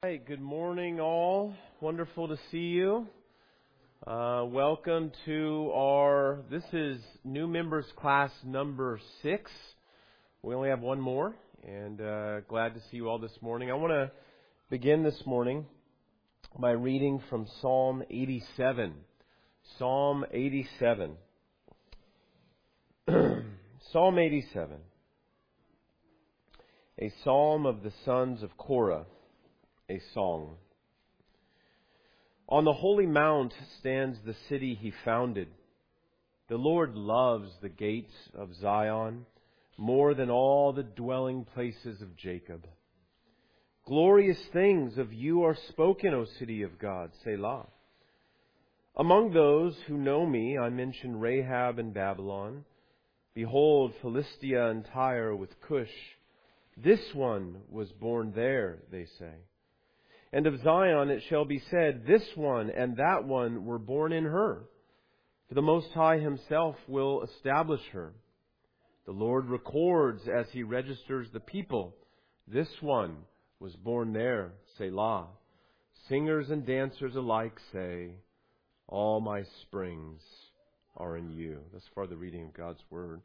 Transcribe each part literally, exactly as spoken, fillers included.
Hey, good morning all. Wonderful to see you. Uh, welcome to our, this is new members class number six. We only have one more, and uh, glad to see you all this morning. I want to begin this morning by reading from Psalm eighty-seven. Psalm eighty-seven. Psalm eighty-seven. A psalm of the sons of Korah. A song. On the holy mount stands the city he founded. The Lord loves the gates of Zion more than all the dwelling places of Jacob. Glorious things of you are spoken, O city of God, Selah. Among those who know me, I mention Rahab and Babylon. Behold, Philistia and Tyre with Cush. This one was born there, they say. And of Zion it shall be said, this one and that one were born in her. For the Most High Himself will establish her. The Lord records as He registers the people. This one was born there, Selah. Singers and dancers alike say, all my springs are in you. Thus far the reading of God's Word.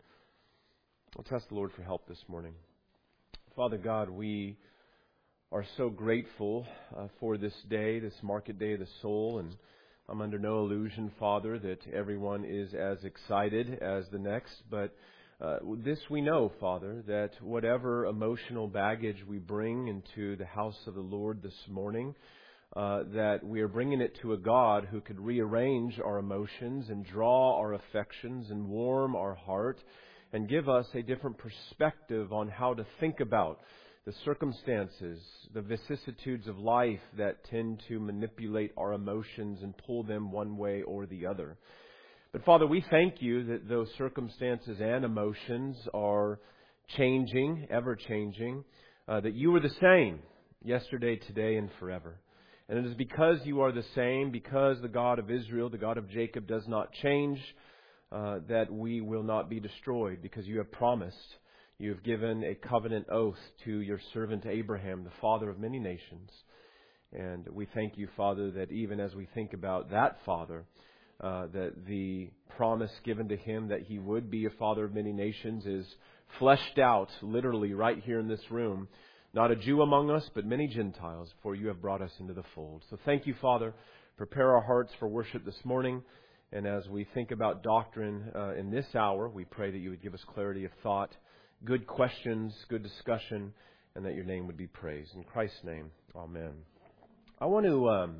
Let's ask the Lord for help this morning. Father God, we are so grateful uh, for this day, this market day of the soul, and I'm under no illusion, Father, that everyone is as excited as the next, but uh, this we know, Father, that whatever emotional baggage we bring into the house of the Lord this morning, uh, that we are bringing it to a God who could rearrange our emotions and draw our affections and warm our heart and give us a different perspective on how to think about the circumstances, the vicissitudes of life that tend to manipulate our emotions and pull them one way or the other. But Father, we thank you that those circumstances and emotions are changing, ever changing, uh, that you are the same yesterday, today, and forever. And it is because you are the same, because the God of Israel, the God of Jacob, does not change, uh, that we will not be destroyed, because you have promised. You have given a covenant oath to your servant Abraham, the father of many nations. And we thank you, Father, that even as we think about that father, uh, that the promise given to him that he would be a father of many nations is fleshed out literally right here in this room. Not a Jew among us, but many Gentiles, for you have brought us into the fold. So thank you, Father. Prepare our hearts for worship this morning. And as we think about doctrine uh, in this hour, we pray that you would give us clarity of thought, good questions, good discussion, and that your name would be praised. In Christ's name, amen. I want to um,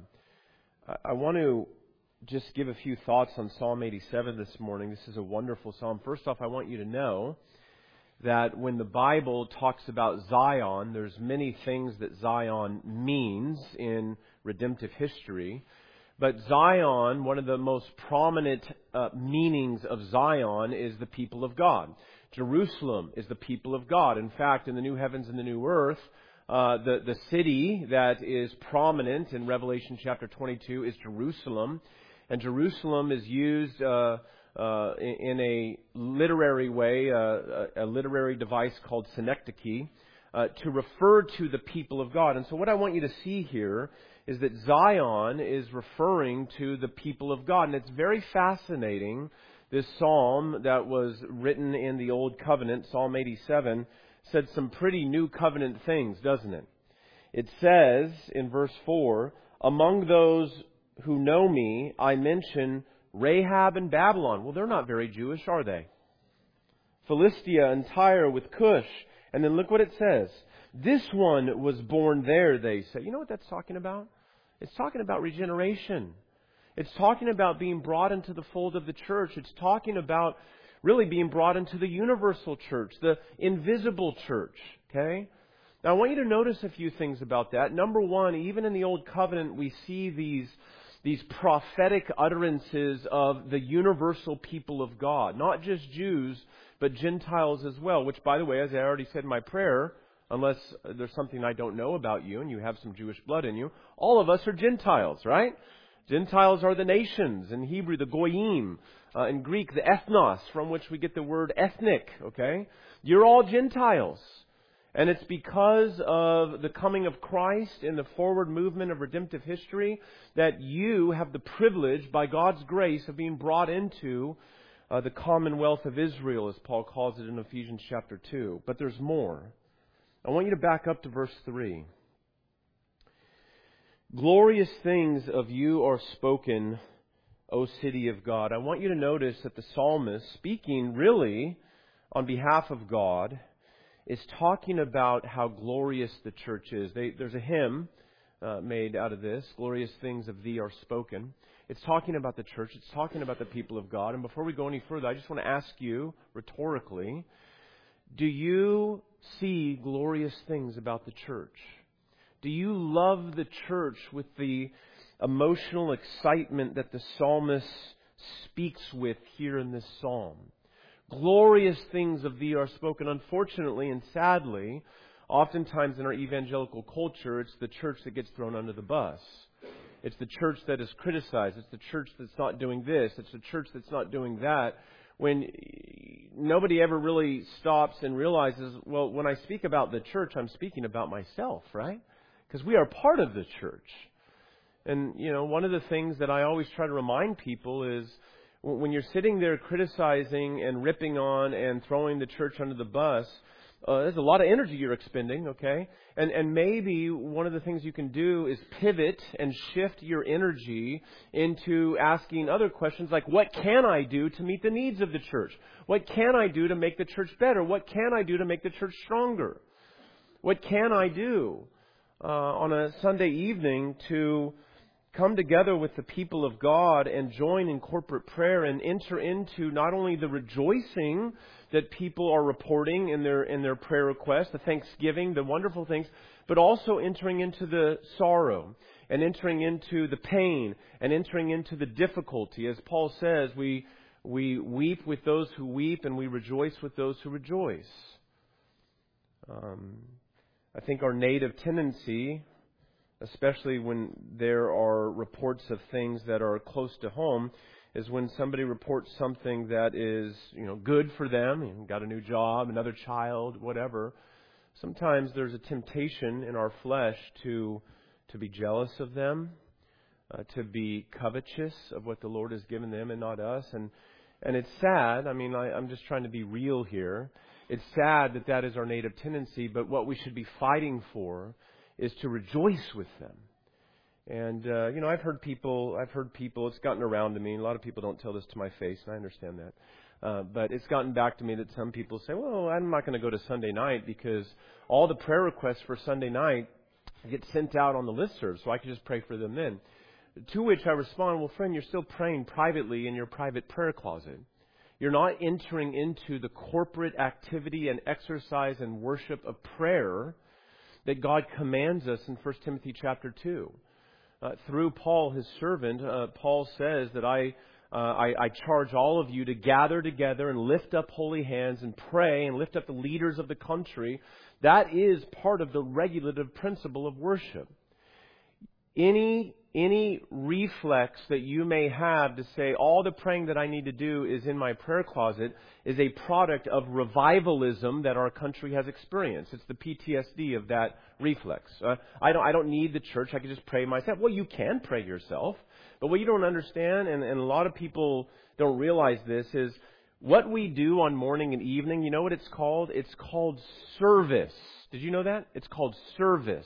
I want to just give a few thoughts on Psalm eighty-seven this morning. This is a wonderful psalm. First off, I want you to know that when the Bible talks about Zion, there's many things that Zion means in redemptive history. But Zion, one of the most prominent uh, meanings of Zion is the people of God. Jerusalem is the people of God. In fact, in the new heavens and the new earth, uh, the, the city that is prominent in Revelation chapter twenty-two is Jerusalem. And Jerusalem is used uh, uh, in, in a literary way, uh, a, a literary device called synecdoche, uh, to refer to the people of God. And so what I want you to see here is that Zion is referring to the people of God. And it's very fascinating. This psalm that was written in the Old Covenant, Psalm eighty-seven, said some pretty new covenant things, doesn't it? It says in verse four, among those who know me, I mention Rahab and Babylon. Well, they're not very Jewish, are they? Philistia and Tyre with Cush. And then look what it says. This one was born there, they say. You know what that's talking about? It's talking about regeneration. It's talking about being brought into the fold of the church. It's talking about really being brought into the universal church, the invisible church. Okay? Now, I want you to notice a few things about that. Number one, even in the Old Covenant, we see these, these prophetic utterances of the universal people of God. Not just Jews, but Gentiles as well. Which, by the way, as I already said in my prayer, unless there's something I don't know about you and you have some Jewish blood in you, all of us are Gentiles, right? Gentiles are the nations. In Hebrew, the goyim. Uh, in Greek, the ethnos, from which we get the word ethnic. Okay? You're all Gentiles. And it's because of the coming of Christ in the forward movement of redemptive history that you have the privilege, by God's grace, of being brought into uh, the commonwealth of Israel, as Paul calls it in Ephesians chapter two. But there's more. I want you to back up to verse three. Glorious things of you are spoken, O city of God. I want you to notice that the psalmist, speaking really on behalf of God, is talking about how glorious the church is. They, there's a hymn uh, made out of this, Glorious Things of Thee Are Spoken. It's talking about the church. It's talking about the people of God. And before we go any further, I just want to ask you, rhetorically, do you see glorious things about the church? Do you love the church with the emotional excitement that the psalmist speaks with here in this psalm? Glorious things of thee are spoken. Unfortunately and sadly, oftentimes in our evangelical culture, it's the church that gets thrown under the bus. It's the church that is criticized. It's the church that's not doing this. It's the church that's not doing that. When nobody ever really stops and realizes, well, when I speak about the church, I'm speaking about myself, right? Because we are part of the church. And, you know, one of the things that I always try to remind people is when you're sitting there criticizing and ripping on and throwing the church under the bus, uh, there's a lot of energy you're expending, okay? And and maybe one of the things you can do is pivot and shift your energy into asking other questions like, what can I do to meet the needs of the church? What can I do to make the church better? What can I do to make the church stronger? What can I do uh, on a Sunday evening to come together with the people of God and join in corporate prayer and enter into not only the rejoicing that people are reporting in their in their prayer requests, the thanksgiving, the wonderful things, but also entering into the sorrow and entering into the pain and entering into the difficulty. As Paul says, we we weep with those who weep and we rejoice with those who rejoice. Um, I think our native tendency, especially when there are reports of things that are close to home, is when somebody reports something that is, you know, good for them, you know, got a new job, another child, whatever. Sometimes there's a temptation in our flesh to to be jealous of them, uh, to be covetous of what the Lord has given them and not us. And and it's sad. I mean, I, I'm just trying to be real here. It's sad that that is our native tendency, but what we should be fighting for is to rejoice with them. And, uh, you know, I've heard people, I've heard people, it's gotten around to me. A lot of people don't tell this to my face, and I understand that. Uh, but it's gotten back to me that some people say, well, I'm not going to go to Sunday night because all the prayer requests for Sunday night get sent out on the listserv, so I can just pray for them then. To which I respond, well, friend, you're still praying privately in your private prayer closet. You're not entering into the corporate activity and exercise and worship of prayer that God commands us in First Timothy chapter two. Uh, through Paul, his servant, uh, Paul says that I, uh, I I charge all of you to gather together and lift up holy hands and pray and lift up the leaders of the country. That is part of the regulative principle of worship. Any any reflex that you may have to say all the praying that I need to do is in my prayer closet is a product of revivalism that our country has experienced. It's the P T S D of that reflex. Uh, I don't I don't need the church. I can just pray myself. Well, you can pray yourself. But what you don't understand, and, and a lot of people don't realize this, is what we do on morning and evening, you know what it's called? It's called service. Did you know that? It's called service.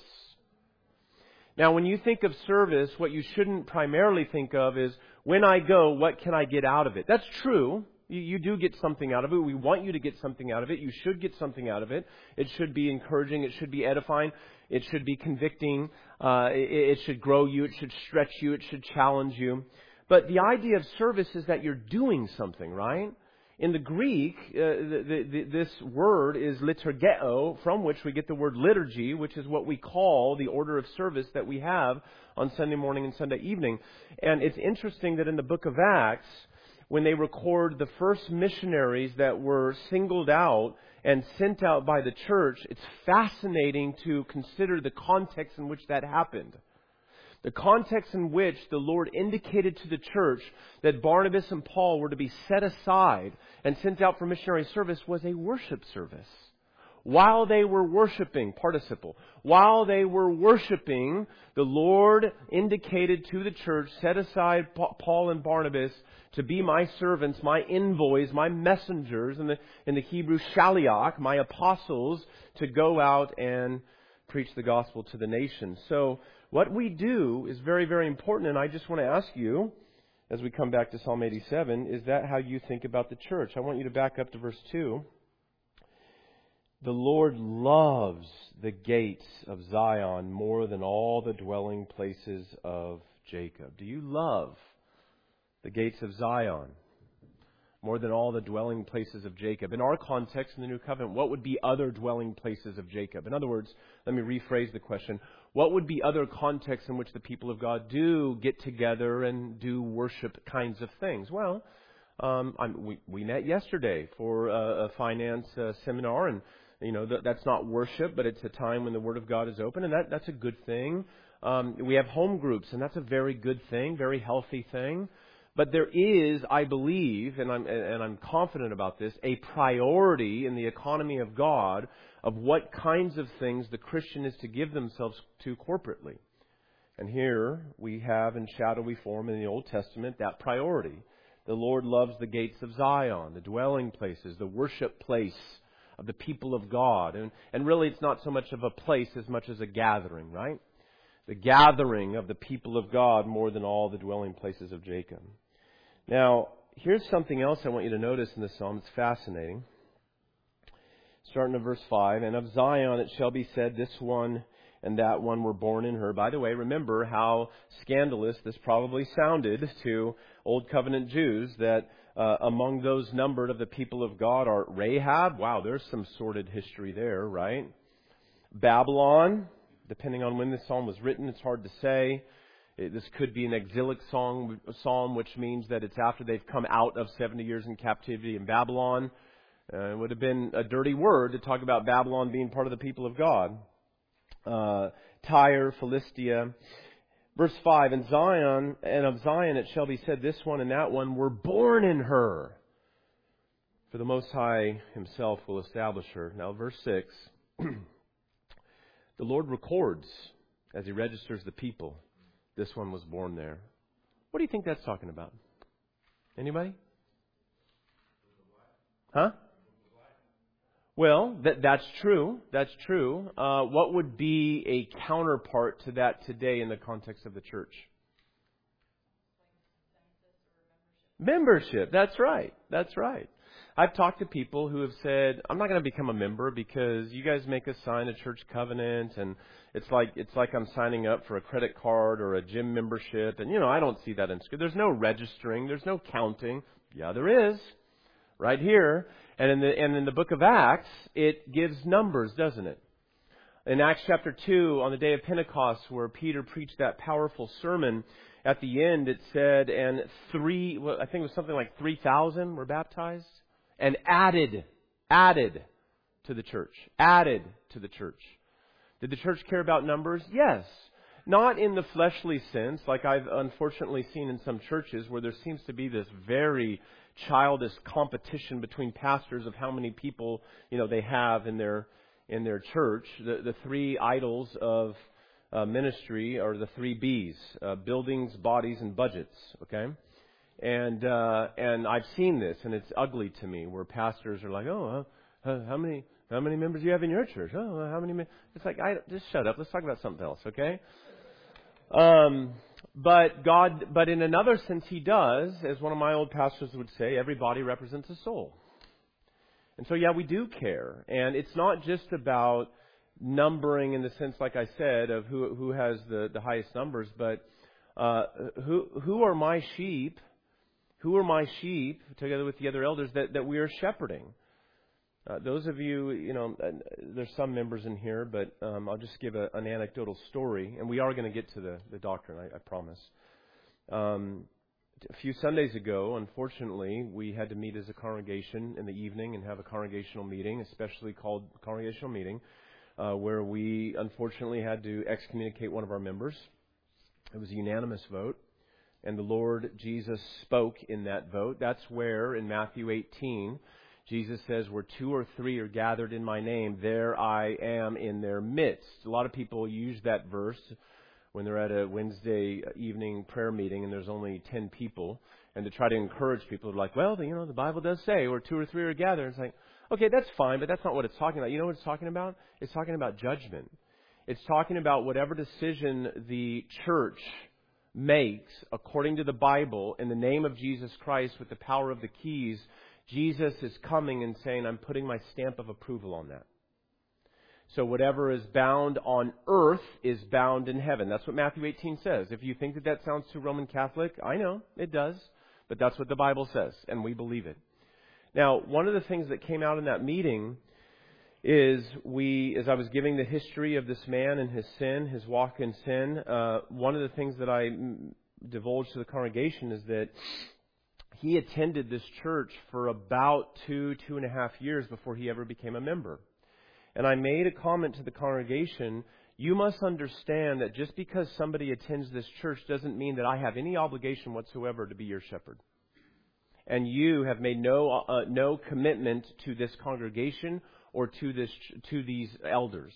Now, when you think of service, what you shouldn't primarily think of is, when I go, what can I get out of it? That's true. You, you do get something out of it. We want you to get something out of it. You should get something out of it. It should be encouraging. It should be edifying. It should be convicting. Uh, it, it should grow you. It should stretch you. It should challenge you. But the idea of service is that you're doing something, right? In the Greek, uh, the, the, the, this word is liturgeo, from which we get the word liturgy, which is what we call the order of service that we have on Sunday morning and Sunday evening. And it's interesting that in the book of Acts, when they record the first missionaries that were singled out and sent out by the church, it's fascinating to consider the context in which that happened. The context in which the Lord indicated to the church that Barnabas and Paul were to be set aside and sent out for missionary service was a worship service. while they were worshiping, participle, while they were worshiping, the Lord indicated to the church, set aside Paul and Barnabas to be my servants, my envoys, my messengers, in the, in the Hebrew shaliach, my apostles, to go out and preach the gospel to the nations. So what we do is very, very important, and I just want to ask you, as we come back to Psalm eighty-seven, is that how you think about the church? I want you to back up to verse two. The Lord loves the gates of Zion more than all the dwelling places of Jacob. Do you love the gates of Zion more than all the dwelling places of Jacob? In our context in the New Covenant, what would be other dwelling places of Jacob? In other words, let me rephrase the question. What would be other contexts in which the people of God do get together and do worship kinds of things? Well, um, I'm, we, we met yesterday for a, a finance uh, seminar, and you know th- that's not worship, but it's a time when the Word of God is open, and that, that's a good thing. Um, we have home groups, and that's a very good thing, very healthy thing. But there is, I believe, and I'm and I'm confident about this, a priority in the economy of God of what kinds of things the Christian is to give themselves to corporately. And here we have in shadowy form in the Old Testament that priority. The Lord loves the gates of Zion, the dwelling places, the worship place of the people of God. And, and really it's not so much of a place as much as a gathering, right? The gathering of the people of God more than all the dwelling places of Jacob. Now, here's something else I want you to notice in this psalm. It's fascinating. Starting at verse five, and of Zion it shall be said, this one and that one were born in her. By the way, remember how scandalous this probably sounded to Old Covenant Jews, that uh, among those numbered of the people of God are Rahab. Wow, there's some sordid history there, right? Babylon, depending on when this psalm was written, it's hard to say. It, this could be an exilic song, psalm, which means that it's after they've come out of seventy years in captivity in Babylon. Uh, it would have been a dirty word to talk about Babylon being part of the people of God. Uh, Tyre, Philistia. Verse five, and Zion, and of Zion it shall be said, this one and that one were born in her. For the Most High Himself will establish her. Now, verse six, the Lord records as He registers the people. This one was born there. What do you think that's talking about? Anybody? Huh? Well, that, that's true. That's true. Uh, what would be a counterpart to that today in the context of the church? Membership. That's right. That's right. I've talked to people who have said, I'm not going to become a member because you guys make us sign a church covenant, and it's like it's like I'm signing up for a credit card or a gym membership. And, you know, I don't see that in Scripture. There's no registering. There's no counting. Yeah, there is. Right here. And in the and in the book of Acts, it gives numbers, doesn't it? In Acts chapter two, on the day of Pentecost, where Peter preached that powerful sermon, at the end it said, and three, well, I think it was something like three thousand were baptized, and added, added to the church, added to the church. Did the church care about numbers? Yes. Not in the fleshly sense, like I've unfortunately seen in some churches where there seems to be this very childish competition between pastors of how many people, you know, they have in their in their church. The, the three idols of uh, ministry are the three B's: uh, buildings, bodies, and budgets. Okay, and uh, and I've seen this, and it's ugly to me, where pastors are like, oh, uh, how many how many members do you have in your church? Oh, how many? Me-? It's like, I just shut up. Let's talk about something else. Okay. Um, but God, but in another sense He does, as one of my old pastors would say, every body represents a soul. And so, yeah, we do care. And it's not just about numbering in the sense, like I said, of who who has the, the highest numbers, but uh, who who are my sheep, who are my sheep, together with the other elders, that, that we are shepherding. Uh, those of you, you know, uh, there's some members in here, but um, I'll just give a, an anecdotal story, and we are going to get to the, the doctrine, I, I promise. Um, a few Sundays ago, unfortunately, we had to meet as a congregation in the evening and have a congregational meeting, especially called congregational meeting, uh, where we unfortunately had to excommunicate one of our members. It was a unanimous vote, and the Lord Jesus spoke in that vote. That's where, in Matthew eighteen, Jesus says, where two or three are gathered in my name, there I am in their midst. A lot of people use that verse when they're at a Wednesday evening prayer meeting and there's only ten people, and to try to encourage people, they're like, well, you know, the Bible does say where two or three are gathered. It's like, okay, that's fine, but that's not what it's talking about. You know what it's talking about? It's talking about judgment. It's talking about whatever decision the church makes according to the Bible in the name of Jesus Christ with the power of the keys. Jesus is coming and saying, I'm putting my stamp of approval on that. So whatever is bound on earth is bound in heaven. That's what Matthew eighteen says. If you think that that sounds too Roman Catholic, I know, it does. But that's what the Bible says, and we believe it. Now, one of the things that came out in that meeting is we, as I was giving the history of this man and his sin, his walk in sin, uh, one of the things that I divulged to the congregation is that he attended this church for about two, two and a half years before he ever became a member. And I made a comment to the congregation, you must understand that just because somebody attends this church doesn't mean that I have any obligation whatsoever to be your shepherd. And you have made no uh, no commitment to this congregation or to this to these elders.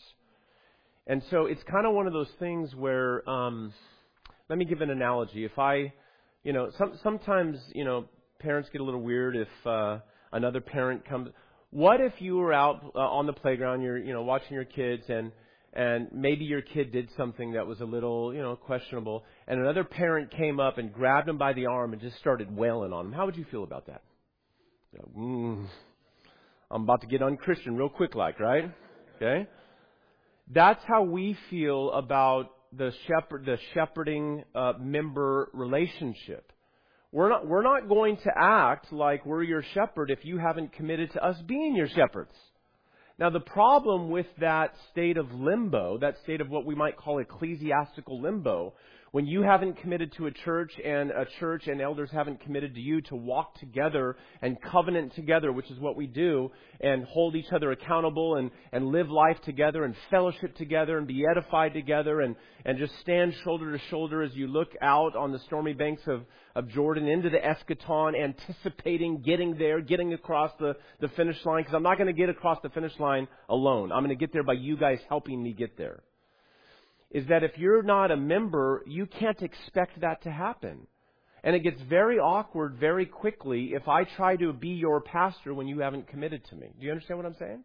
And so it's kind of one of those things where, um, let me give an analogy. If I, you know, some, sometimes, you know, parents get a little weird if uh, another parent comes. What if you were out uh, on the playground, you're, you know, watching your kids, and and maybe your kid did something that was a little, you know, questionable, and another parent came up and grabbed him by the arm and just started wailing on him? How would you feel about that? You know, mm, I'm about to get unchristian real quick, like, right? Okay. That's how we feel about the shepherd, the shepherding uh, member relationship. We're not, we're not going to act like we're your shepherd if you haven't committed to us being your shepherds. Now, the problem with that state of limbo, that state of what we might call ecclesiastical limbo, when you haven't committed to a church and a church and elders haven't committed to you to walk together and covenant together, which is what we do, and hold each other accountable and, and live life together and fellowship together and be edified together and, and just stand shoulder to shoulder as you look out on the stormy banks of, of Jordan into the eschaton, anticipating getting there, getting across the, the finish line, because I'm not going to get across the finish line alone. I'm going to get there by you guys helping me get there. Is that if you're not a member, you can't expect that to happen. And it gets very awkward very quickly if I try to be your pastor when you haven't committed to me. Do you understand what I'm saying?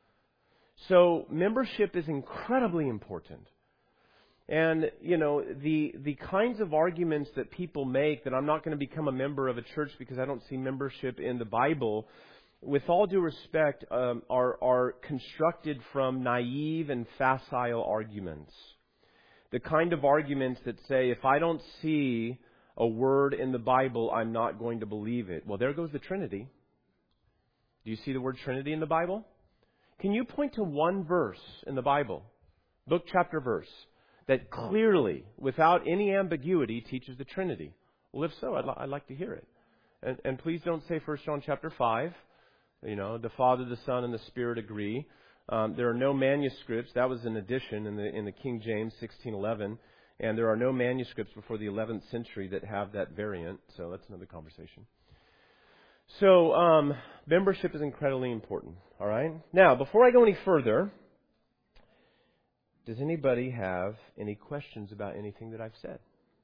So membership is incredibly important. And, you know, the the kinds of arguments that people make that I'm not going to become a member of a church because I don't see membership in the Bible, with all due respect, um, are, are constructed from naive and facile arguments. The kind of arguments that say, if I don't see a word in the Bible, I'm not going to believe it. Well, there goes the Trinity. Do you see the word Trinity in the Bible? Can you point to one verse in the Bible, book, chapter, verse, that clearly, without any ambiguity, teaches the Trinity? Well, if so, I'd, li- I'd like to hear it. And, and please don't say First John chapter five. You know, the Father, the Son, and the Spirit agree. Um, there are no manuscripts. That was an addition in the in the King James sixteen eleven, and there are no manuscripts before the eleventh century that have that variant. So that's another conversation. So um, membership is incredibly important. All right. Now, before I go any further, does anybody have any questions about anything that I've said?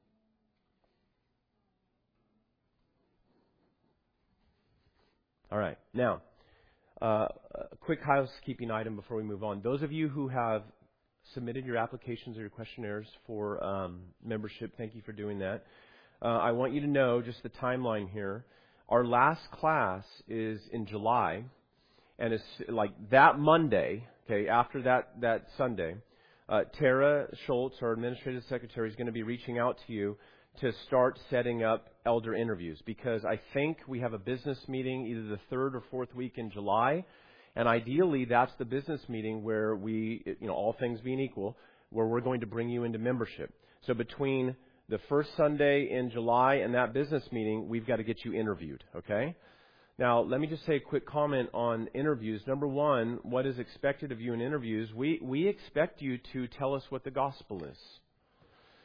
All right. Now, uh, a quick housekeeping item before we move on. Those of you who have submitted your applications or your questionnaires for um, membership, thank you for doing that. Uh, I want you to know just the timeline here. Our last class is in July, and it's like that Monday, okay, after that, that Sunday, uh, Tara Schultz, our administrative secretary, is going to be reaching out to you to start setting up elder interviews, because I think we have a business meeting either the third or fourth week in July, and ideally that's the business meeting where we, you know, all things being equal, where we're going to bring you into membership. So between the first Sunday in July and that business meeting, we've got to get you interviewed, okay? Now, let me just say a quick comment on interviews. Number one, what is expected of you in interviews? We, we expect you to tell us what the gospel is.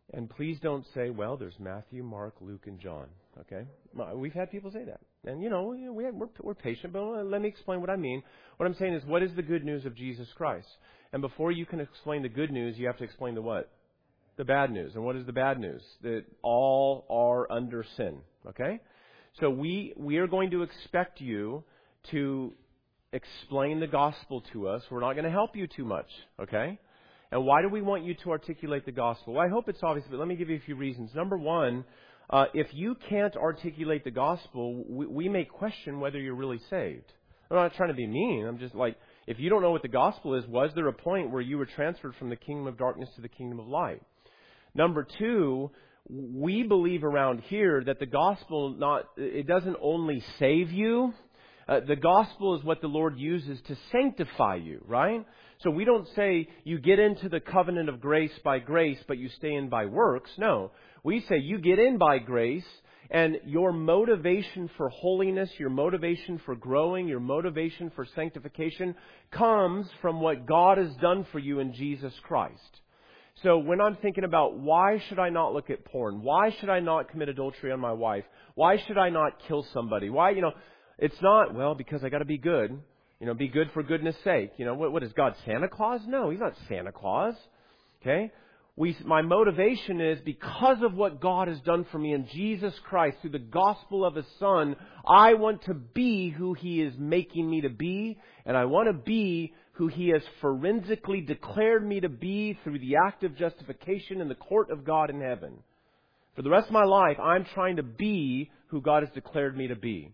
And please don't say, well, there's Matthew, Mark, Luke, and John. Okay? We've had people say that. And, you know, we, we're, we're patient, but let me explain what I mean. What I'm saying is, what is the good news of Jesus Christ? And before you can explain the good news, you have to explain the what? The bad news. And what is the bad news? That all are under sin. Okay? So we we are going to expect you to explain the gospel to us. We're not going to help you too much. Okay? And why do we want you to articulate the gospel? Well, I hope it's obvious, but let me give you a few reasons. Number one, uh, if you can't articulate the gospel, we, we may question whether you're really saved. I'm not trying to be mean. I'm just like, if you don't know what the gospel is, was there a point where you were transferred from the kingdom of darkness to the kingdom of light? Number two, we believe around here that the gospel not it doesn't only save you. Uh, the gospel is what the Lord uses to sanctify you, right? So we don't say you get into the covenant of grace by grace, but you stay in by works. No. We say you get in by grace, and your motivation for holiness, your motivation for growing, your motivation for sanctification comes from what God has done for you in Jesus Christ. So when I'm thinking about why should I not look at porn? Why should I not commit adultery on my wife? Why should I not kill somebody? Why, you know, it's not, well, because I got to be good. You know, be good for goodness sake. You know, what, what is God, Santa Claus? No, He's not Santa Claus. Okay? We, my motivation is because of what God has done for me in Jesus Christ through the gospel of His Son, I want to be who He is making me to be, and I want to be who He has forensically declared me to be through the act of justification in the court of God in heaven. For the rest of my life, I'm trying to be who God has declared me to be.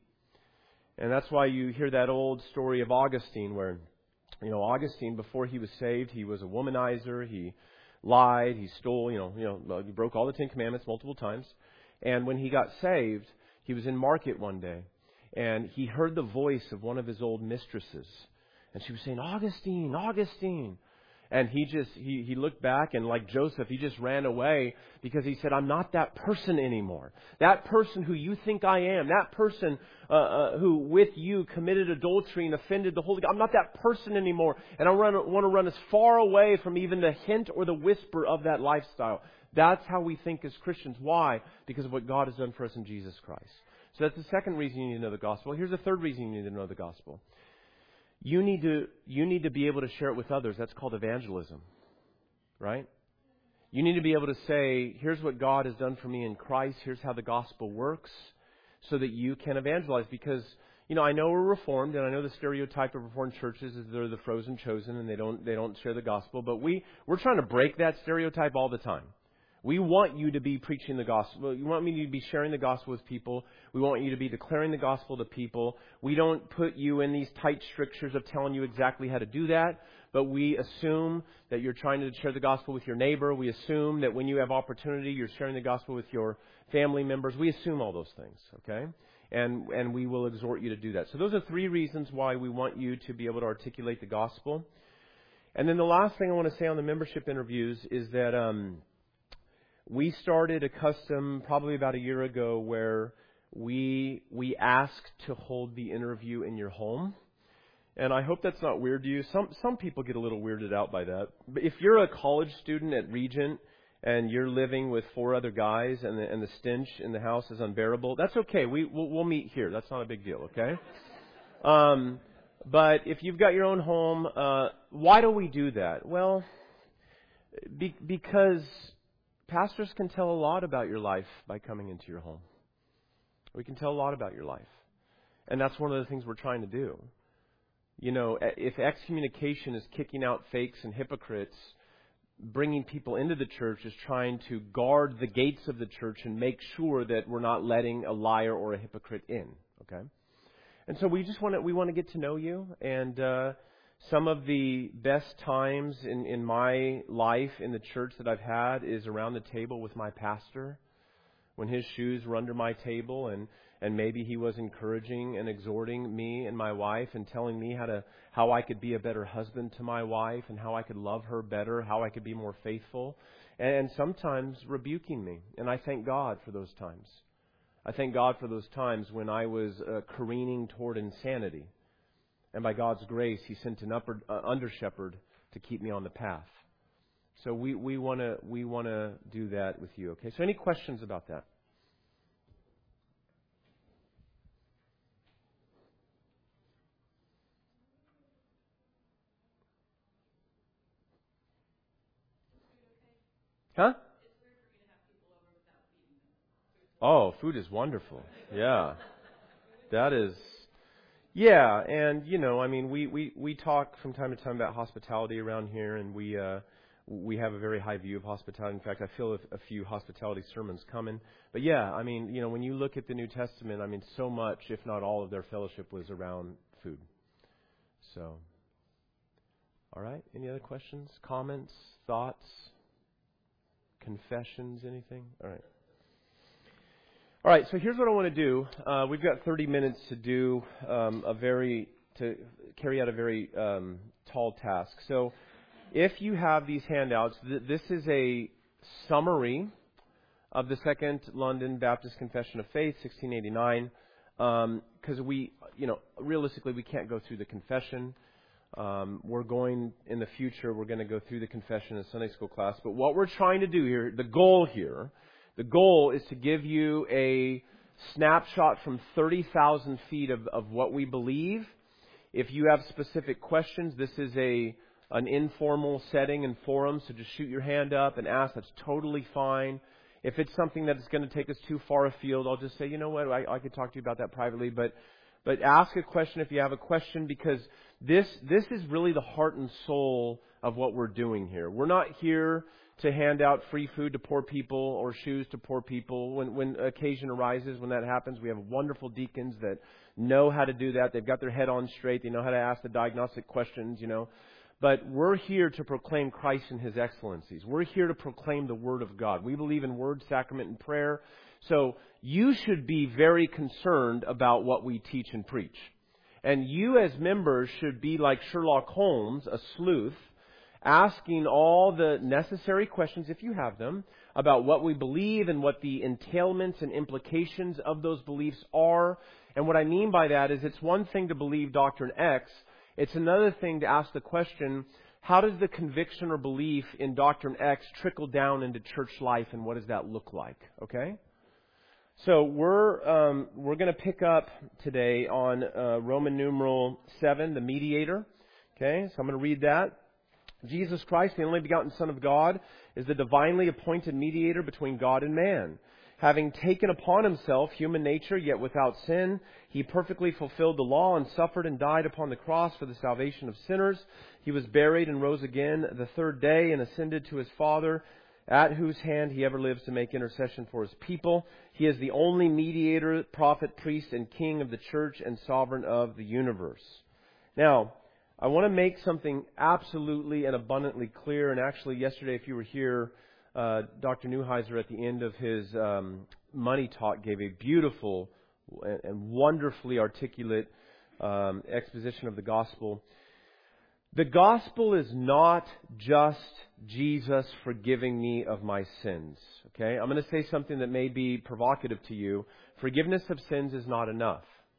And that's why you hear that old story of Augustine where, you know, Augustine, before he was saved, he was a womanizer. He lied. He stole, you know, you know, he broke all the Ten Commandments multiple times. And when he got saved, he was in market one day. And he heard the voice of one of his old mistresses. And she was saying, Augustine, Augustine. And he just, he, he looked back and like Joseph, he just ran away because he said, I'm not that person anymore. That person who you think I am, that person uh, uh, who with you committed adultery and offended the Holy God, I'm not that person anymore. And I run, want to run as far away from even the hint or the whisper of that lifestyle. That's how we think as Christians. Why? Because of what God has done for us in Jesus Christ. So that's the second reason you need to know the gospel. Here's the third reason you need to know the gospel. You need to you need to be able to share it with others. That's called evangelism, right? You need to be able to say, here's what God has done for me in Christ. Here's how the gospel works so that you can evangelize. Because, you know, I know we're Reformed, and I know the stereotype of Reformed churches is they're the frozen chosen and they don't they don't share the gospel. But we, we're trying to break that stereotype all the time. We want you to be preaching the gospel. You want me to be sharing the gospel with people. We want you to be declaring the gospel to people. We don't put you in these tight strictures of telling you exactly how to do that. But we assume that you're trying to share the gospel with your neighbor. We assume that when you have opportunity, you're sharing the gospel with your family members. We assume all those things, okay? And and we will exhort you to do that. So those are three reasons why we want you to be able to articulate the gospel. And then the last thing I want to say on the membership interviews is that um, we started a custom probably about a year ago where we we ask to hold the interview in your home. And I hope that's not weird to you. Some some people get a little weirded out by that. But if you're a college student at Regent and you're living with four other guys and the, and the stench in the house is unbearable, that's okay. We we'll, we'll meet here. That's not a big deal, okay? Um, but if you've got your own home, uh, why do we do that? Well, be, because pastors can tell a lot about your life by coming into your home. We can tell a lot about your life. And that's one of the things we're trying to do. You know, if excommunication is kicking out fakes and hypocrites, bringing people into the church is trying to guard the gates of the church and make sure that we're not letting a liar or a hypocrite in. Okay? And so we just want to, we want to get to know you. And uh, some of the best times in, in my life in the church that I've had is around the table with my pastor, when his shoes were under my table, and, and maybe he was encouraging and exhorting me and my wife and telling me how to how I could be a better husband to my wife and how I could love her better, how I could be more faithful, and sometimes rebuking me. And I thank God for those times. I thank God for those times when I was uh, careening toward insanity. And by God's grace, He sent an upper, uh, under shepherd to keep me on the path. So we, we want to we want to do that with you. Okay. So any questions about that? Huh? Oh, food is wonderful. Yeah. That is, yeah. And, you know, I mean, we, we, we talk from time to time about hospitality around here, and we, uh, we have a very high view of hospitality. In fact, I feel a, a few hospitality sermons coming. But yeah, I mean, you know, when you look at the New Testament, I mean, so much, if not all of their fellowship was around food. So, all right. Any other questions, comments, thoughts? Confessions, anything? All right. All right, so here's what I want to do. Uh, we've got thirty minutes to do um, a very, to carry out a very um, tall task. So if you have these handouts, th- this is a summary of the Second London Baptist Confession of Faith, sixteen eighty-nine, because um, we, you know, realistically, we can't go through the confession. Um, we're going, in the future, we're going to go through the confession in Sunday school class. But what we're trying to do here, the goal here, the goal is to give you a snapshot from thirty thousand feet of, of what we believe. If you have specific questions, this is a an informal setting and forum, so just shoot your hand up and ask. That's totally fine. If it's something that's going to take us too far afield, I'll just say, you know what, I, I could talk to you about that privately. But but ask a question if you have a question, because This this is really the heart and soul of what we're doing here. We're not here to hand out free food to poor people or shoes to poor people. When when occasion arises, when that happens, we have wonderful deacons that know how to do that. They've got their head on straight. They know how to ask the diagnostic questions, you know. But we're here to proclaim Christ and His excellencies. We're here to proclaim the Word of God. We believe in word, sacrament, and prayer. So you should be very concerned about what we teach and preach. And you as members should be like Sherlock Holmes, a sleuth, asking all the necessary questions, if you have them, about what we believe and what the entailments and implications of those beliefs are. And what I mean by that is it's one thing to believe Doctrine X. It's another thing to ask the question, how does the conviction or belief in Doctrine X trickle down into church life, and what does that look like? Okay? So we're um, we're going to pick up today on uh, Roman numeral seven, the mediator. Okay, so I'm going to read that. Jesus Christ, the only begotten Son of God, is the divinely appointed mediator between God and man. Having taken upon Himself human nature, yet without sin, He perfectly fulfilled the law and suffered and died upon the cross for the salvation of sinners. He was buried and rose again the third day and ascended to His Father, at whose hand He ever lives to make intercession for His people. He is the only mediator, prophet, priest, and king of the church and sovereign of the universe. Now, I want to make something absolutely and abundantly clear. And actually, yesterday, if you were here, uh, Doctor Neuheiser, at the end of his um, money talk, gave a beautiful and, and wonderfully articulate um, exposition of the gospel. The gospel is not just Jesus forgiving me of my sins. Okay? I'm going to say something that may be provocative to you. Forgiveness of sins is not enough.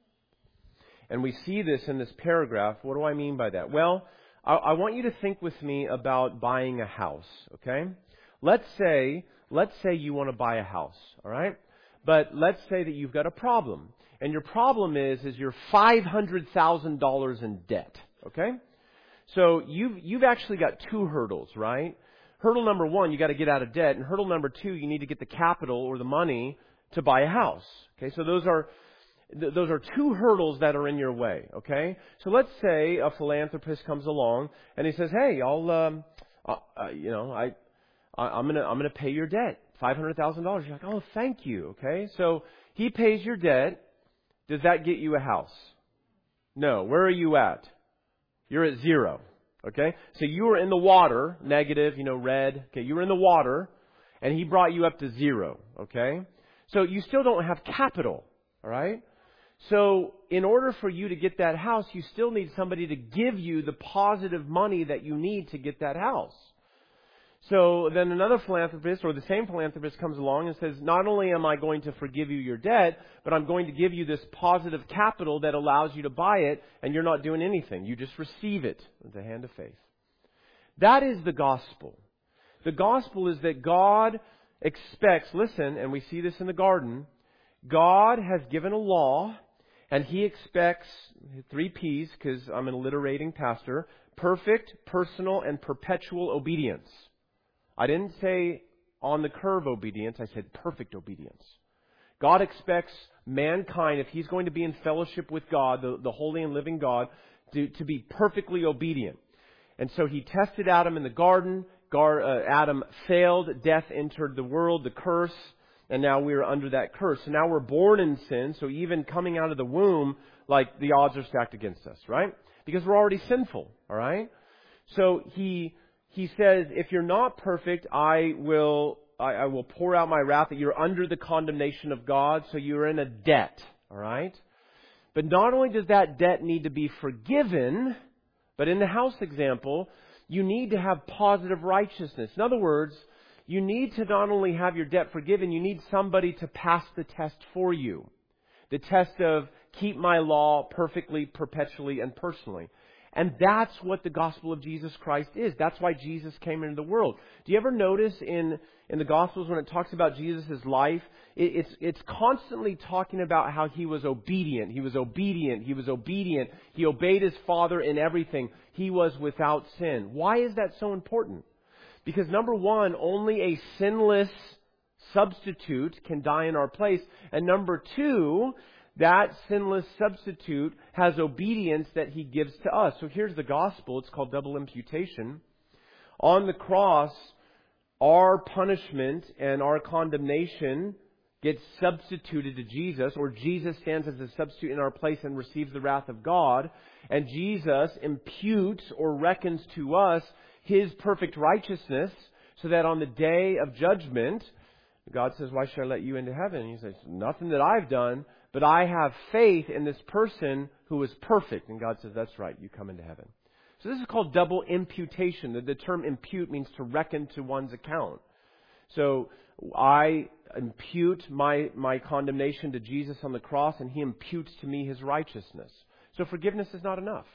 And we see this in this paragraph. What do I mean by that? Well, I, I want you to think with me about buying a house. Okay? Let's say, let's say you want to buy a house. All right? But let's say that you've got a problem. And your problem is, is you're five hundred thousand dollars in debt. Okay? So you've, you've actually got two hurdles, right? Hurdle number one, you got to get out of debt. And hurdle number two, you need to get the capital or the money to buy a house. Okay, so those are, th- those are two hurdles that are in your way. Okay, so let's say a philanthropist comes along and he says, "Hey, I'll, um, uh, uh, you know, I, I, I'm gonna, I'm gonna pay your debt, five hundred thousand dollars." You're like, "Oh, thank you." Okay, so he pays your debt. Does that get you a house? No. Where are you at? You're at zero. Okay? So you were in the water, negative, you know, red. Okay, you were in the water, and he brought you up to zero. Okay? So you still don't have capital. All right? So in order for you to get that house, you still need somebody to give you the positive money that you need to get that house. So then another philanthropist, or the same philanthropist, comes along and says, not only am I going to forgive you your debt, but I'm going to give you this positive capital that allows you to buy it, and you're not doing anything. You just receive it with the hand of faith. That is the gospel. The gospel is that God expects, listen, and we see this in the garden, God has given a law, and He expects, three P's, because I'm an alliterating pastor, perfect, personal, and perpetual obedience. I didn't say on the curve obedience, I said perfect obedience. God expects mankind, if He's going to be in fellowship with God, the, the holy and living God, to, to be perfectly obedient. And so He tested Adam in the garden. Gar, uh, Adam failed. Death entered the world, the curse. And now we're under that curse. So now we're born in sin. So even coming out of the womb, like the odds are stacked against us, right? Because we're already sinful, all right? So He He says, if you're not perfect, I will I, I will pour out my wrath, that you're under the condemnation of God. So you're in a debt, all right? But not only does that debt need to be forgiven, but in the house example, you need to have positive righteousness. In other words, you need to not only have your debt forgiven, you need somebody to pass the test for you. The test of keep my law perfectly, perpetually, and personally. And that's what the gospel of Jesus Christ is. That's why Jesus came into the world. Do you ever notice in, in the Gospels when it talks about Jesus' life, it, it's, it's constantly talking about how He was obedient. He was obedient. He was obedient. He obeyed His Father in everything. He was without sin. Why is that so important? Because number one, only a sinless substitute can die in our place. And number two, that sinless substitute has obedience that He gives to us. So here's the gospel. It's called double imputation. On the cross, our punishment and our condemnation gets substituted to Jesus, or Jesus stands as a substitute in our place and receives the wrath of God. And Jesus imputes or reckons to us His perfect righteousness, so that on the day of judgment, God says, why should I let you into heaven? And He says, nothing that I've done, but I have faith in this person who is perfect. And God says, that's right, you come into heaven. So this is called double imputation. The, the term impute means to reckon to one's account. So I impute my, my condemnation to Jesus on the cross, and He imputes to me His righteousness. So forgiveness is not enough.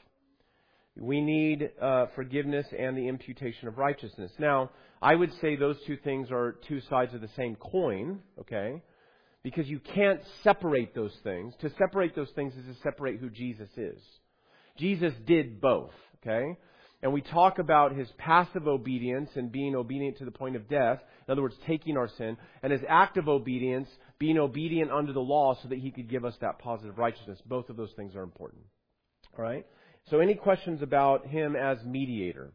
We need uh, forgiveness and the imputation of righteousness. Now, I would say those two things are two sides of the same coin, okay? Because you can't separate those things. To separate those things is to separate who Jesus is. Jesus did both, okay? And we talk about His passive obedience and being obedient to the point of death. In other words, taking our sin. And His active obedience, being obedient under the law so that He could give us that positive righteousness. Both of those things are important. All right? So any questions about Him as mediator?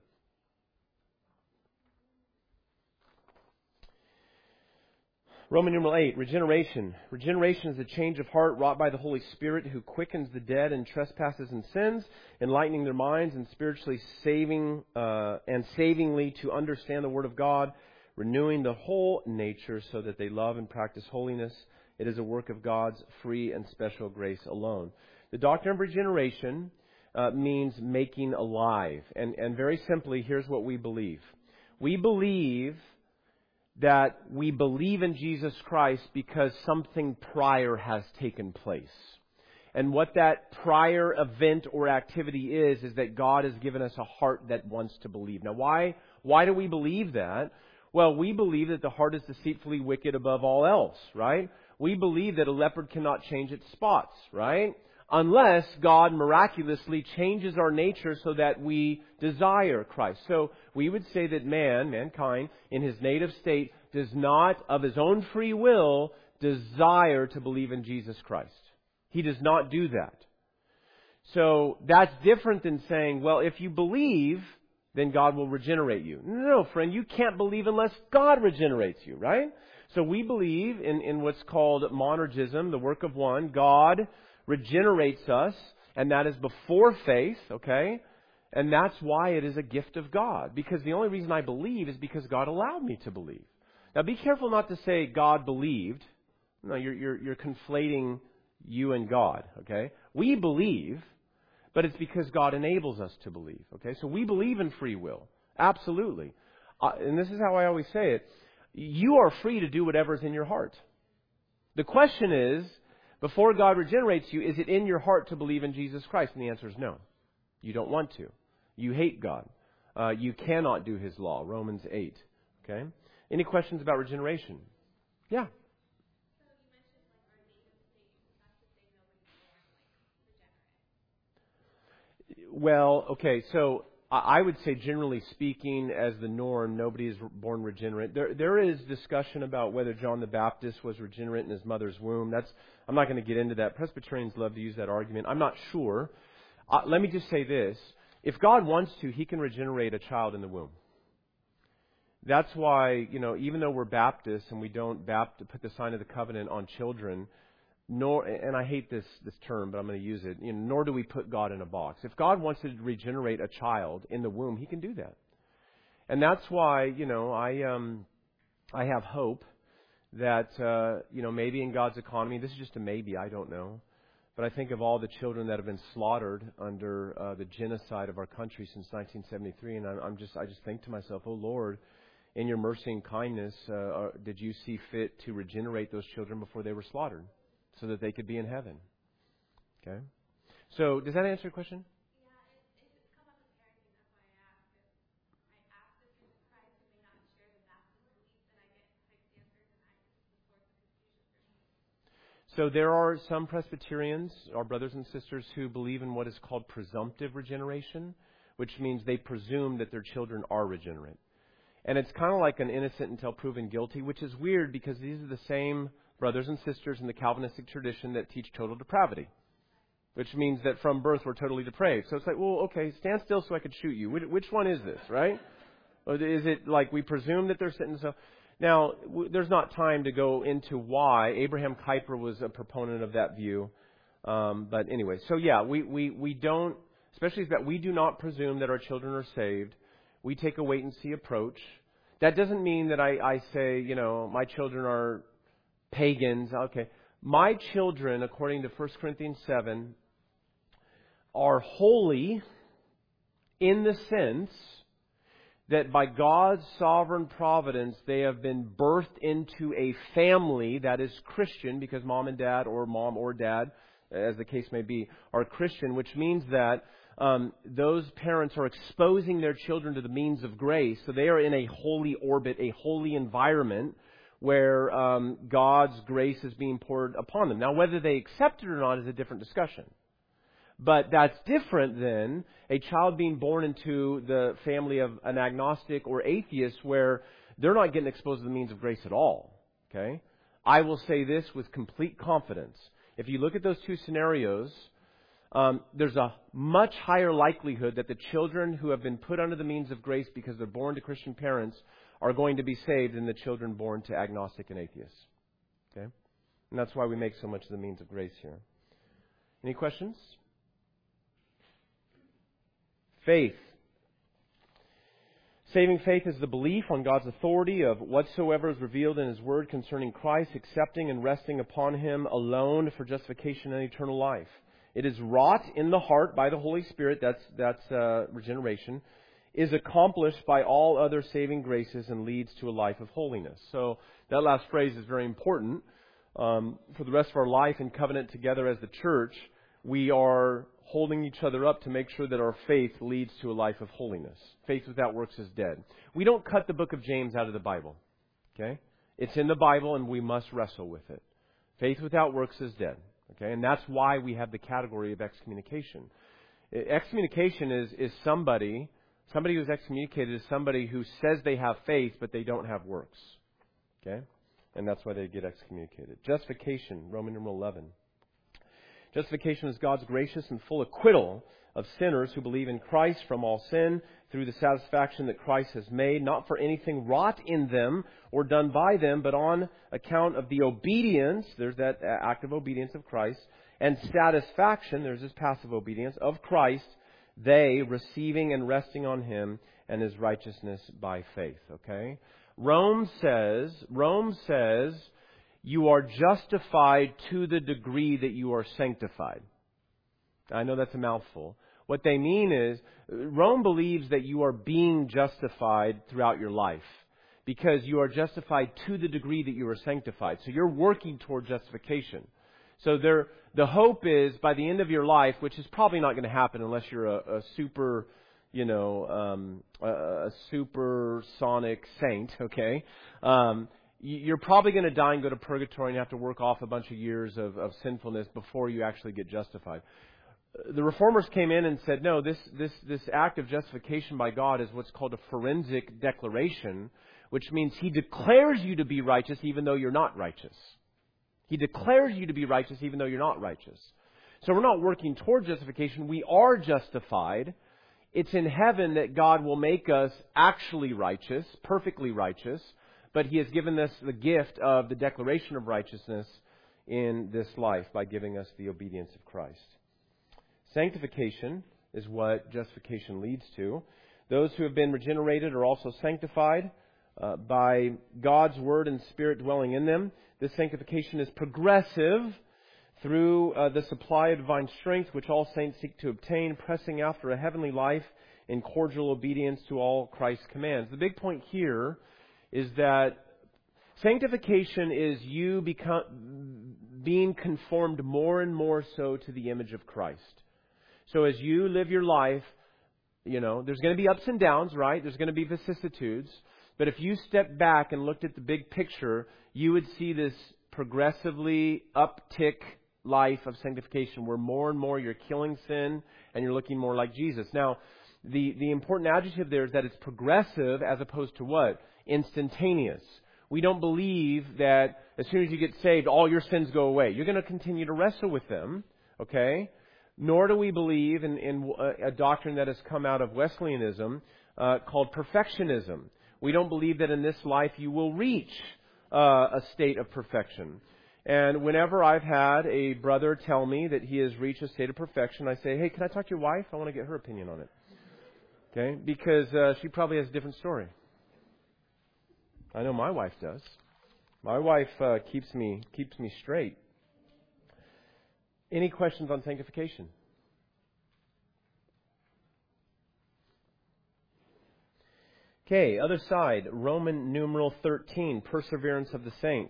Roman numeral eight, regeneration. Regeneration is a change of heart wrought by the Holy Spirit, who quickens the dead in trespasses and sins, enlightening their minds and spiritually saving uh, and savingly to understand the Word of God, renewing the whole nature so that they love and practice holiness. It is a work of God's free and special grace alone. The doctrine of regeneration uh, means making alive. And, and very simply, here's what we believe. We believe that we believe in Jesus Christ because something prior has taken place. And what that prior event or activity is, is that God has given us a heart that wants to believe. Now, why, why do we believe that? Well, we believe that the heart is deceitfully wicked above all else, right? We believe that a leopard cannot change its spots, right? Unless God miraculously changes our nature so that we desire Christ. So we would say that man, mankind, in his native state, does not, of his own free will, desire to believe in Jesus Christ. He does not do that. So that's different than saying, well, if you believe, then God will regenerate you. No, friend, you can't believe unless God regenerates you, right? So we believe in, in what's called monergism, the work of one. God regenerates us, and that is before faith, okay? And that's why it is a gift of God. Because the only reason I believe is because God allowed me to believe. Now be careful not to say God believed. No, you're, you're, you're conflating you and God, okay? We believe, but it's because God enables us to believe, okay? So we believe in free will. Absolutely. Uh, and this is how I always say it. You are free to do whatever's in your heart. The question is, before God regenerates you, is it in your heart to believe in Jesus Christ? And the answer is no. You don't want to. You hate God. Uh, you cannot do His law, Romans eight. Okay? Any questions about regeneration? Yeah. Well, okay, so I would say generally speaking, as the norm, nobody is born regenerate. There, there is discussion about whether John the Baptist was regenerate in his mother's womb. That's, I'm not going to get into that. Presbyterians love to use that argument. I'm not sure. Uh, let me just say this. If God wants to, He can regenerate a child in the womb. That's why, you know, even though we're Baptists and we don't Bapt- put the sign of the covenant on children, nor, and I hate this, this term, but I'm going to use it, you know, nor do we put God in a box. If God wants to regenerate a child in the womb, He can do that. And that's why, you know, I, um, I have hope that, uh, you know, maybe in God's economy, this is just a maybe, I don't know. But I think of all the children that have been slaughtered under uh, the genocide of our country since nineteen seventy-three, and I'm, I'm just, I just think to myself, oh Lord, in your mercy and kindness, uh, uh, did you see fit to regenerate those children before they were slaughtered, so that they could be in heaven? Okay. So, does that answer your question? Yeah, it, it, it's come up with parenting. That's why I asked. If I ask this in Christ and may not share the baptism belief, then I get typed answers, and I this is the source of confusion for me. So there are some Presbyterians, our brothers and sisters, who believe in what is called presumptive regeneration, which means they presume that their children are regenerate. And it's kind of like an innocent until proven guilty, which is weird because these are the same brothers and sisters in the Calvinistic tradition that teach total depravity, which means that from birth we're totally depraved. So it's like, well, okay, stand still so I could shoot you. Which, which one is this, right? Or is it like we presume that they're sitting so... Now, w- there's not time to go into why. Abraham Kuyper was a proponent of that view. Um, but anyway, so yeah, we, we, we don't, especially that we do not presume that our children are saved. We take a wait-and-see approach. That doesn't mean that I, I say, you know, my children are pagans. Okay. My children, according to First Corinthians seven, are holy in the sense that by God's sovereign providence, they have been birthed into a family that is Christian, because mom and dad, or mom or dad, as the case may be, are Christian, which means that um, those parents are exposing their children to the means of grace. So they are in a holy orbit, a holy environment where um, God's grace is being poured upon them. Now, whether they accept it or not is a different discussion. But that's different than a child being born into the family of an agnostic or atheist where they're not getting exposed to the means of grace at all. Okay? I will say this with complete confidence. If you look at those two scenarios, um, there's a much higher likelihood that the children who have been put under the means of grace because they're born to Christian parents are going to be saved than the children born to agnostic and atheists. Okay? And that's why we make so much of the means of grace here. Any questions? Faith. Saving faith is the belief on God's authority of whatsoever is revealed in His Word concerning Christ, accepting and resting upon Him alone for justification and eternal life. It is wrought in the heart by the Holy Spirit, that's, that's uh, regeneration, is accomplished by all other saving graces and leads to a life of holiness. So that last phrase is very important. Um, for the rest of our life in covenant together as the church, we are holding each other up to make sure that our faith leads to a life of holiness. Faith without works is dead. We don't cut the book of James out of the Bible. Okay? It's in the Bible and we must wrestle with it. Faith without works is dead. Okay? And that's why we have the category of excommunication. Excommunication is, is somebody, somebody who's excommunicated is somebody who says they have faith but they don't have works. Okay? And that's why they get excommunicated. Justification, Roman numeral eleven. Justification is God's gracious and full acquittal of sinners who believe in Christ from all sin through the satisfaction that Christ has made, not for anything wrought in them or done by them, but on account of the obedience, there's that active obedience of Christ, and satisfaction, there's this passive obedience, of Christ, they receiving and resting on Him and His righteousness by faith. Okay? Rome says, Rome says, you are justified to the degree that you are sanctified. I know that's a mouthful. What they mean is, Rome believes that you are being justified throughout your life because you are justified to the degree that you are sanctified. So you're working toward justification. So there, the hope is by the end of your life, which is probably not going to happen unless you're a, a super, you know, um, a, a supersonic saint, okay, um, you're probably going to die and go to purgatory and have to work off a bunch of years of, of sinfulness before you actually get justified. The Reformers came in and said, no, this, this, this act of justification by God is what's called a forensic declaration, which means He declares you to be righteous even though you're not righteous. He declares you to be righteous even though you're not righteous. So we're not working toward justification. We are justified. It's in heaven that God will make us actually righteous, perfectly righteous, but He has given us the gift of the declaration of righteousness in this life by giving us the obedience of Christ. Sanctification is what justification leads to. Those who have been regenerated are also sanctified uh, by God's Word and Spirit dwelling in them. This sanctification is progressive through uh, the supply of divine strength, which all saints seek to obtain, pressing after a heavenly life in cordial obedience to all Christ's commands. The big point here is that sanctification is you become, being conformed more and more so to the image of Christ. So as you live your life, you know, there's going to be ups and downs, right? There's going to be vicissitudes. But if you step back and looked at the big picture, you would see this progressively uptick life of sanctification where more and more you're killing sin and you're looking more like Jesus. Now, the, the important adjective there is that it's progressive as opposed to what? Instantaneous. We don't believe that as soon as you get saved, all your sins go away. You're going to continue to wrestle with them, okay? Nor do we believe in, in a doctrine that has come out of Wesleyanism uh, called perfectionism. We don't believe that in this life you will reach uh, a state of perfection. And whenever I've had a brother tell me that he has reached a state of perfection, I say, hey, can I talk to your wife? I want to get her opinion on it. Okay? Because uh, she probably has a different story. I know my wife does. My wife uh, keeps me keeps me straight. Any questions on sanctification? Okay, other side, Roman numeral thirteen, perseverance of the saints.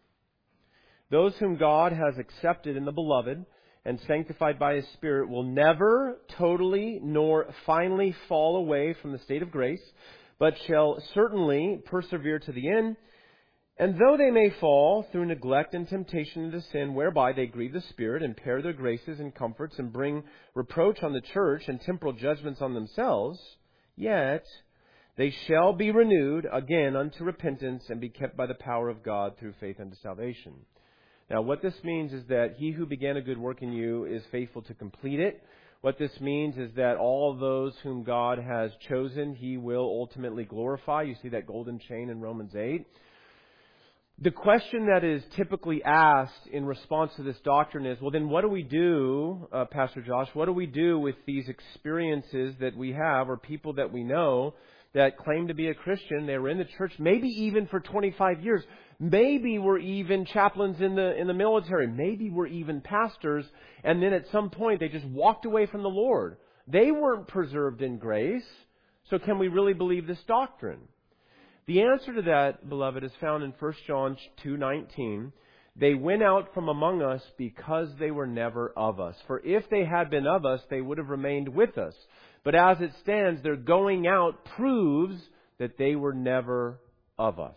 Those whom God has accepted in the beloved and sanctified by His Spirit will never totally nor finally fall away from the state of grace, but shall certainly persevere to the end. And though they may fall through neglect and temptation into sin, whereby they grieve the Spirit, impair their graces and comforts, and bring reproach on the church and temporal judgments on themselves, yet they shall be renewed again unto repentance and be kept by the power of God through faith unto salvation. Now, what this means is that He who began a good work in you is faithful to complete it. What this means is that all those whom God has chosen, He will ultimately glorify. You see that golden chain in Romans eight. The question that is typically asked in response to this doctrine is, well, then what do we do, uh, Pastor Josh, what do we do with these experiences that we have or people that we know that claim to be a Christian? They were in the church maybe even for twenty-five years. Maybe we're even chaplains in the in the military. Maybe we're even pastors. And then at some point they just walked away from the Lord. They weren't preserved in grace. So can we really believe this doctrine? The answer to that, beloved, is found in First John two nineteen. They went out from among us because they were never of us. For if they had been of us, they would have remained with us. But as it stands, their going out proves that they were never of us.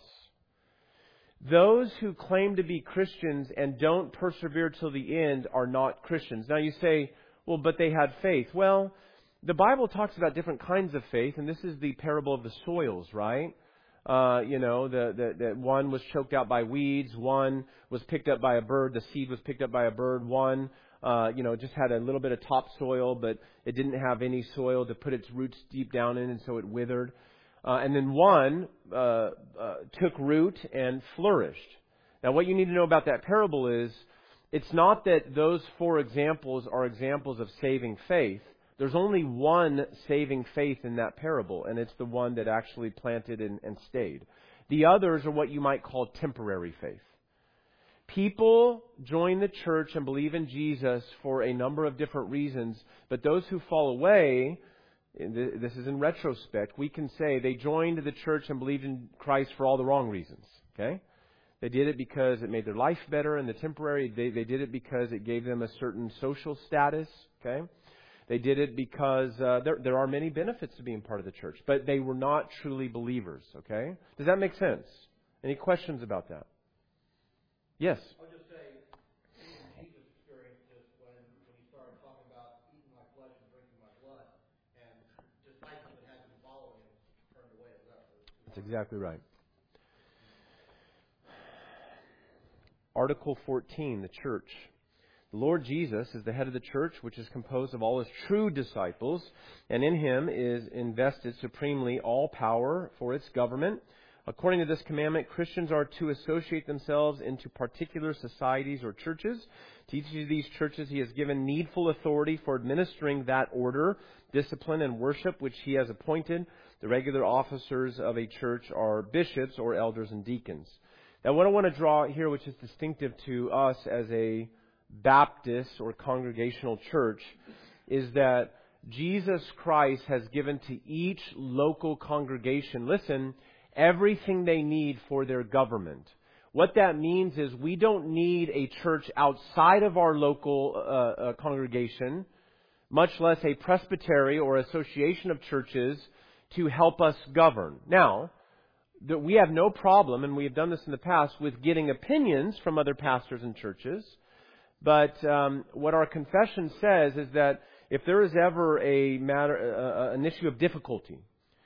Those who claim to be Christians and don't persevere till the end are not Christians. Now you say, well, but they had faith. Well, the Bible talks about different kinds of faith, and this is the parable of the soils, right? Uh, you know, the, the, the one was choked out by weeds, one was picked up by a bird, the seed was picked up by a bird, one, uh, you know, just had a little bit of topsoil, but it didn't have any soil to put its roots deep down in, and so it withered. Uh, and then one uh, uh, took root and flourished. Now, what you need to know about that parable is it's not that those four examples are examples of saving faith. There's only one saving faith in that parable, and it's the one that actually planted and, and stayed. The others are what you might call temporary faith. People join the church and believe in Jesus for a number of different reasons, but those who fall away, this is in retrospect, we can say they joined the church and believed in Christ for all the wrong reasons. Okay? They did it because it made their life better in the temporary. They, they did it because it gave them a certain social status. Okay? They did it because uh, there, there are many benefits to being part of the church, but they were not truly believers, okay? Does that make sense? Any questions about that? Yes? I'll just say, Jesus experienced this when, when he started talking about eating my flesh and drinking my blood, and disciples that had been following him turned away and left. That's exactly right. Article fourteen, the church. The Lord Jesus is the head of the church, which is composed of all his true disciples, and in him is invested supremely all power for its government. According to this commandment, Christians are to associate themselves into particular societies or churches. To each of these churches, he has given needful authority for administering that order, discipline, and worship which he has appointed. The regular officers of a church are bishops or elders and deacons. Now, what I want to draw here, which is distinctive to us as a Baptist or congregational church, is that Jesus Christ has given to each local congregation, listen, everything they need for their government. What that means is we don't need a church outside of our local uh, uh, congregation, much less a presbytery or association of churches, to help us govern. Now, that we have no problem, and we have done this in the past, with getting opinions from other pastors and churches. But um, what our confession says is that if there is ever a matter, uh, an issue of difficulty,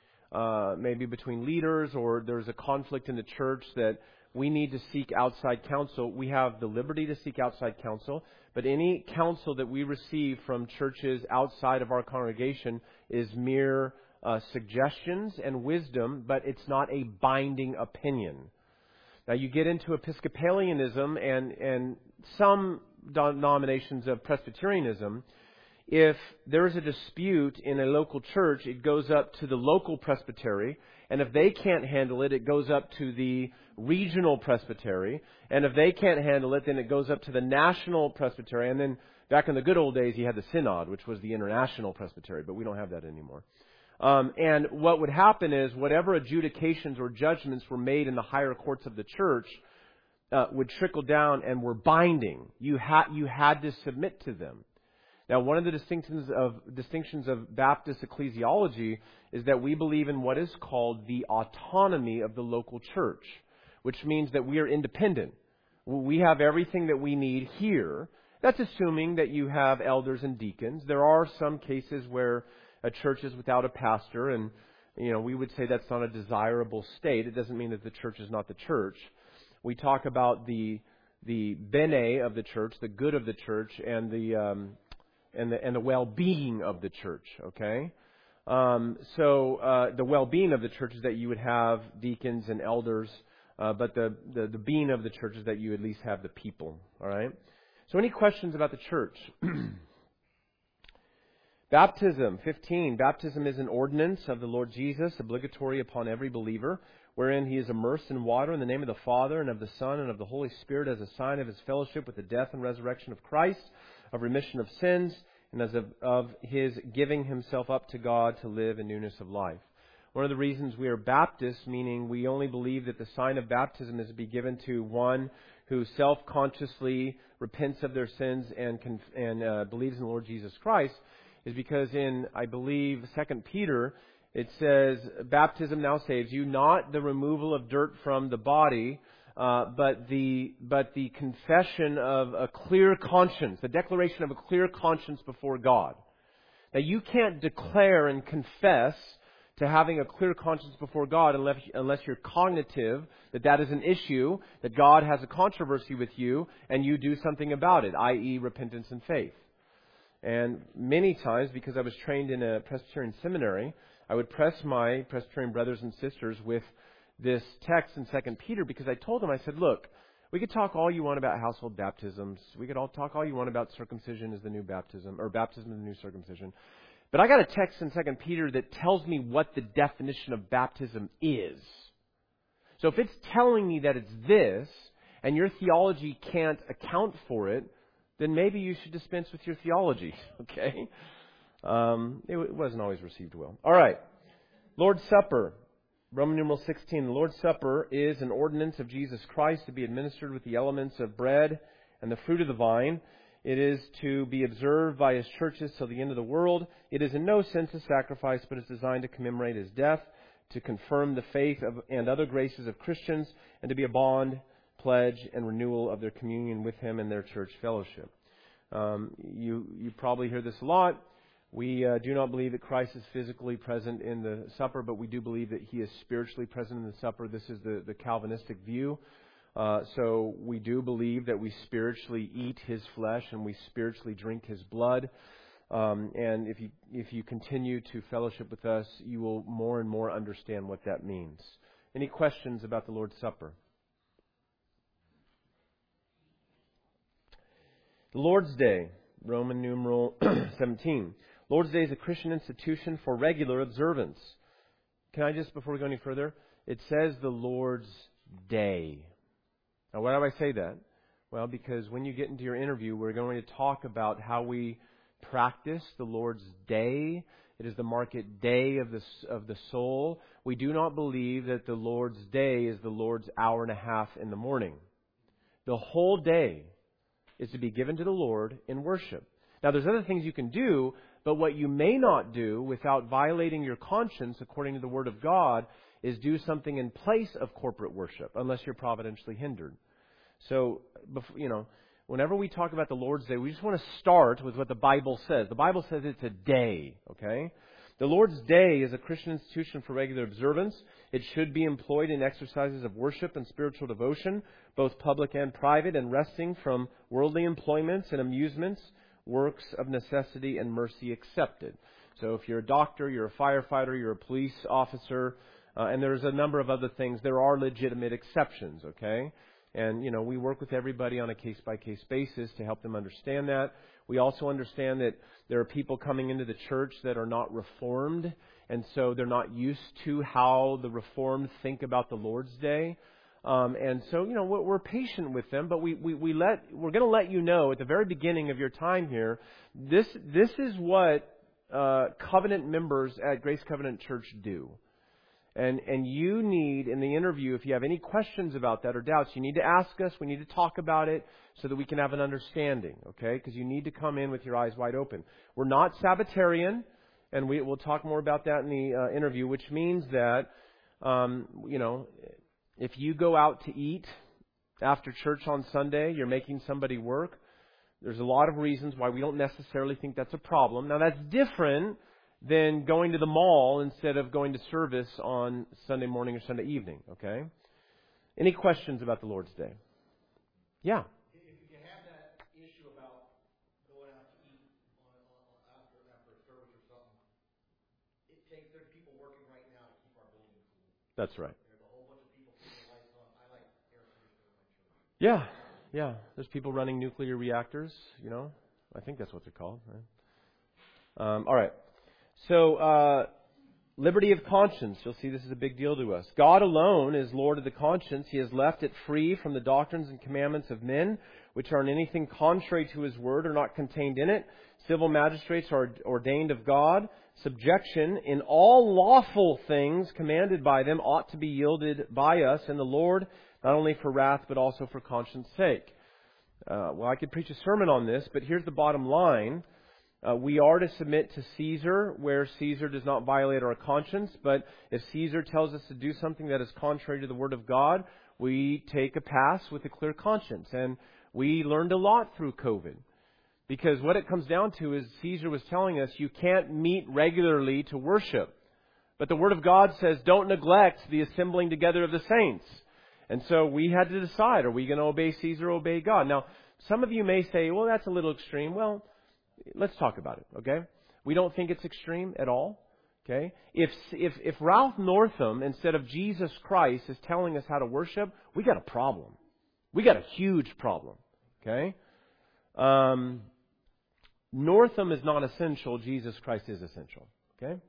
uh, maybe between leaders, or there's a conflict in the church that we need to seek outside counsel, we have the liberty to seek outside counsel. But any counsel that we receive from churches outside of our congregation is mere uh, suggestions and wisdom, but it's not a binding opinion. Now, you get into Episcopalianism and, and some denominations of Presbyterianism. If there is a dispute in a local church, it goes up to the local presbytery. And if they can't handle it, it goes up to the regional presbytery. And if they can't handle it, then it goes up to the national presbytery. And then back in the good old days, you had the synod, which was the international presbytery. But we don't have that anymore. Um, and what would happen is whatever adjudications or judgments were made in the higher courts of the church uh, would trickle down and were binding. You had you had to submit to them. Now, one of the distinctions of distinctions of Baptist ecclesiology is that we believe in what is called the autonomy of the local church, which means that we are independent. We have everything that we need here. That's assuming that you have elders and deacons. There are some cases where a church is without a pastor, and you know we would say that's not a desirable state. It doesn't mean that the church is not the church. We talk about the the bene of the church, the good of the church, and the um, and the and the well-being of the church. Okay, um, so uh, the well-being of the church is that you would have deacons and elders, uh, but the, the the being of the church is that you at least have the people. All right. So, any questions about the church? Baptism, fifteen. Baptism is an ordinance of the Lord Jesus, obligatory upon every believer, wherein he is immersed in water in the name of the Father and of the Son and of the Holy Spirit as a sign of his fellowship with the death and resurrection of Christ, of remission of sins, and as of, of his giving himself up to God to live in newness of life. One of the reasons we are Baptists, meaning we only believe that the sign of baptism is to be given to one who self-consciously repents of their sins and, conf- and uh, believes in the Lord Jesus Christ, is because in, I believe, Second Peter, it says, baptism now saves you, not the removal of dirt from the body, uh, but the but the confession of a clear conscience, the declaration of a clear conscience before God. Now, you can't declare and confess to having a clear conscience before God unless, unless you're cognitive that that is an issue, that God has a controversy with you, and you do something about it, that is repentance and faith. And many times, because I was trained in a Presbyterian seminary, I would press my Presbyterian brothers and sisters with this text in Second Peter, because I told them, I said, look, we could talk all you want about household baptisms. We could all talk all you want about circumcision as the new baptism, or baptism as the new circumcision. But I got a text in Second Peter that tells me what the definition of baptism is. So if it's telling me that it's this, and your theology can't account for it, then maybe you should dispense with your theology, okay? Um, it, it wasn't always received well. All right. Lord's Supper, Roman numeral sixteen. The Lord's Supper is an ordinance of Jesus Christ to be administered with the elements of bread and the fruit of the vine. It is to be observed by His churches till the end of the world. It is in no sense a sacrifice, but is designed to commemorate His death, to confirm the faith of, and other graces of Christians, and to be a bond, pledge, and renewal of their communion with Him and their church fellowship. Um, you, you probably hear this a lot. We uh, do not believe that Christ is physically present in the supper, but we do believe that He is spiritually present in the supper. This is the, the Calvinistic view. Uh, so we do believe that we spiritually eat His flesh and we spiritually drink His blood. Um, and if you if you continue to fellowship with us, you will more and more understand what that means. Any questions about the Lord's Supper? The Lord's Day, Roman numeral seventeen. Lord's Day is a Christian institution for regular observance. Can I just, before we go any further, it says the Lord's Day. Now, why do I say that? Well, because when you get into your interview, we're going to talk about how we practice the Lord's Day. It is the market day of the, of the soul. We do not believe that the Lord's Day is the Lord's hour and a half in the morning. The whole day is to be given to the Lord in worship. Now, there's other things you can do, but what you may not do without violating your conscience, according to the Word of God, is do something in place of corporate worship, unless you're providentially hindered. So, you know, whenever we talk about the Lord's Day, we just want to start with what the Bible says. The Bible says it's a day, okay? The Lord's Day is a Christian institution for regular observance. It should be employed in exercises of worship and spiritual devotion, both public and private, and resting from worldly employments and amusements, works of necessity and mercy accepted. So if you're a doctor, you're a firefighter, you're a police officer, uh, and there's a number of other things, there are legitimate exceptions, okay? And, you know, we work with everybody on a case-by-case basis to help them understand that. We also understand that there are people coming into the church that are not Reformed, and so they're not used to how the Reformed think about the Lord's Day. Um, and so, you know, we're, we're patient with them, but we, we, we let, we're going to let you know at the very beginning of your time here, this, this is what uh, covenant members at Grace Covenant Church do. And and you need, in the interview, if you have any questions about that or doubts, you need to ask us. We need to talk about it so that we can have an understanding, okay? Because you need to come in with your eyes wide open. We're not Sabbatarian, and we, we'll talk more about that in the uh, interview, which means that, um, you know, if you go out to eat after church on Sunday, you're making somebody work. There's a lot of reasons why we don't necessarily think that's a problem. Now, that's different than going to the mall instead of going to service on Sunday morning or Sunday evening, okay? Any questions about the Lord's Day? Yeah. If you have that issue about going out to eat on, on, after, after a service or something, it takes, there's people working right now to keep our building cool. That's right. There's a whole bunch of people keeping the lights on. I like air conditioning in my church. Yeah, yeah. There's people running nuclear reactors, you know. I think that's what they're called, right? Um, all right. So, uh, liberty of conscience. You'll see this is a big deal to us. God alone is Lord of the conscience. He has left it free from the doctrines and commandments of men, which are in anything contrary to His word or not contained in it. Civil magistrates are ordained of God. Subjection in all lawful things commanded by them ought to be yielded by us in the Lord, not only for wrath, but also for conscience sake. Uh, well, I could preach a sermon on this, but here's the bottom line. Uh, we are to submit to Caesar where Caesar does not violate our conscience. But if Caesar tells us to do something that is contrary to the Word of God, we take a pass with a clear conscience. And we learned a lot through COVID. Because what it comes down to is Caesar was telling us you can't meet regularly to worship. But the Word of God says don't neglect the assembling together of the saints. And so we had to decide, are we going to obey Caesar or obey God? Now, some of you may say, well, that's a little extreme. Well, let's talk about it, okay? We don't think it's extreme at all, okay? If if if Ralph Northam, instead of Jesus Christ, is telling us how to worship, we got a problem. We got a huge problem, okay? Um, Northam is not essential. Jesus Christ is essential, okay?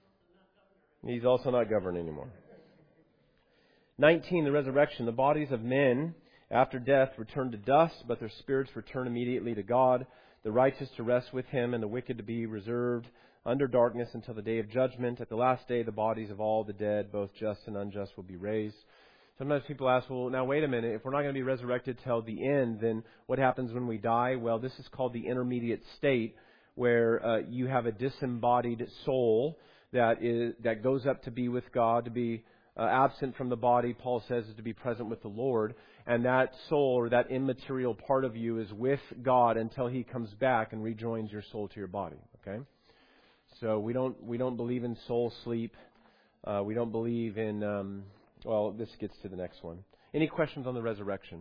He's also not governed anymore. nineteen, the resurrection. The bodies of men after death return to dust, but their spirits return immediately to God. The righteous to rest with Him, and the wicked to be reserved under darkness until the day of judgment. At the last day, the bodies of all the dead, both just and unjust, will be raised. Sometimes people ask, well, now wait a minute, if we're not going to be resurrected till the end, then what happens when we die? Well, this is called the intermediate state, where uh, you have a disembodied soul that is that goes up to be with God, to be uh, absent from the body, Paul says, is to be present with the Lord. And that soul, or that immaterial part of you, is with God until He comes back and rejoins your soul to your body. Okay? So we don't we don't believe in soul sleep. Uh, we don't believe in... Um, Well, this gets to the next one. Any questions on the resurrection?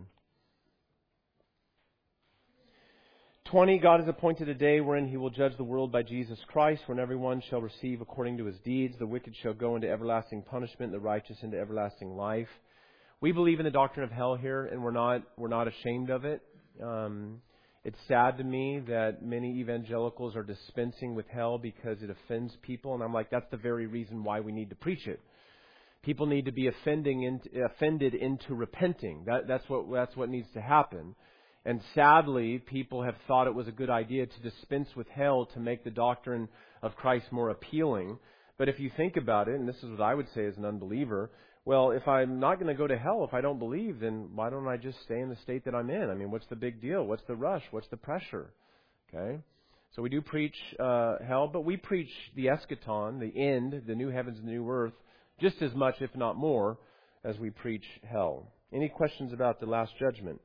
twenty, God has appointed a day wherein He will judge the world by Jesus Christ, when everyone shall receive according to his deeds. The wicked shall go into everlasting punishment, the righteous into everlasting life. We believe in the doctrine of hell here, and we're not we're not ashamed of it. Um, it's sad to me that many evangelicals are dispensing with hell because it offends people, and I'm like, that's the very reason why we need to preach it. People need to be offending into, offended into repenting. That, that's what that's what needs to happen. And sadly, people have thought it was a good idea to dispense with hell to make the doctrine of Christ more appealing. But if you think about it, and this is what I would say as an unbeliever, well, if I'm not going to go to hell if I don't believe, then why don't I just stay in the state that I'm in? I mean, what's the big deal? What's the rush? What's the pressure? Okay? So we do preach uh, hell, but we preach the eschaton, the end, the new heavens and the new earth, just as much, if not more, as we preach hell. Any questions about the last judgment?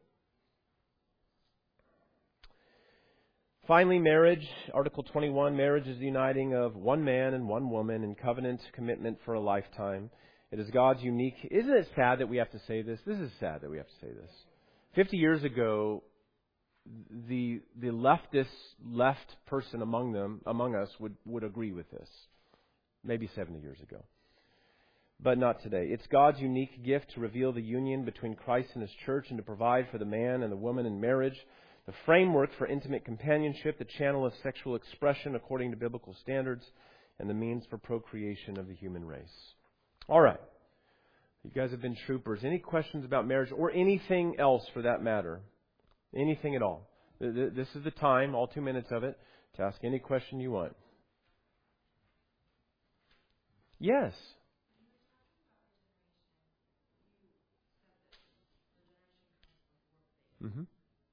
Finally, marriage. Article twenty-one, marriage is the uniting of one man and one woman in covenant commitment for a lifetime. It is God's unique... Isn't it sad that we have to say this? This is sad that we have to say this. Fifty years ago, the the leftist left person among them, among us, would, would agree with this. Maybe seventy years ago. But not today. It's God's unique gift to reveal the union between Christ and His church and to provide for the man and the woman in marriage the framework for intimate companionship, the channel of sexual expression according to biblical standards, and the means for procreation of the human race. All right. You guys have been troopers. Any questions about marriage or anything else for that matter? Anything at all? This is the time, all two minutes of it, to ask any question you want. Yes. Mm-hmm.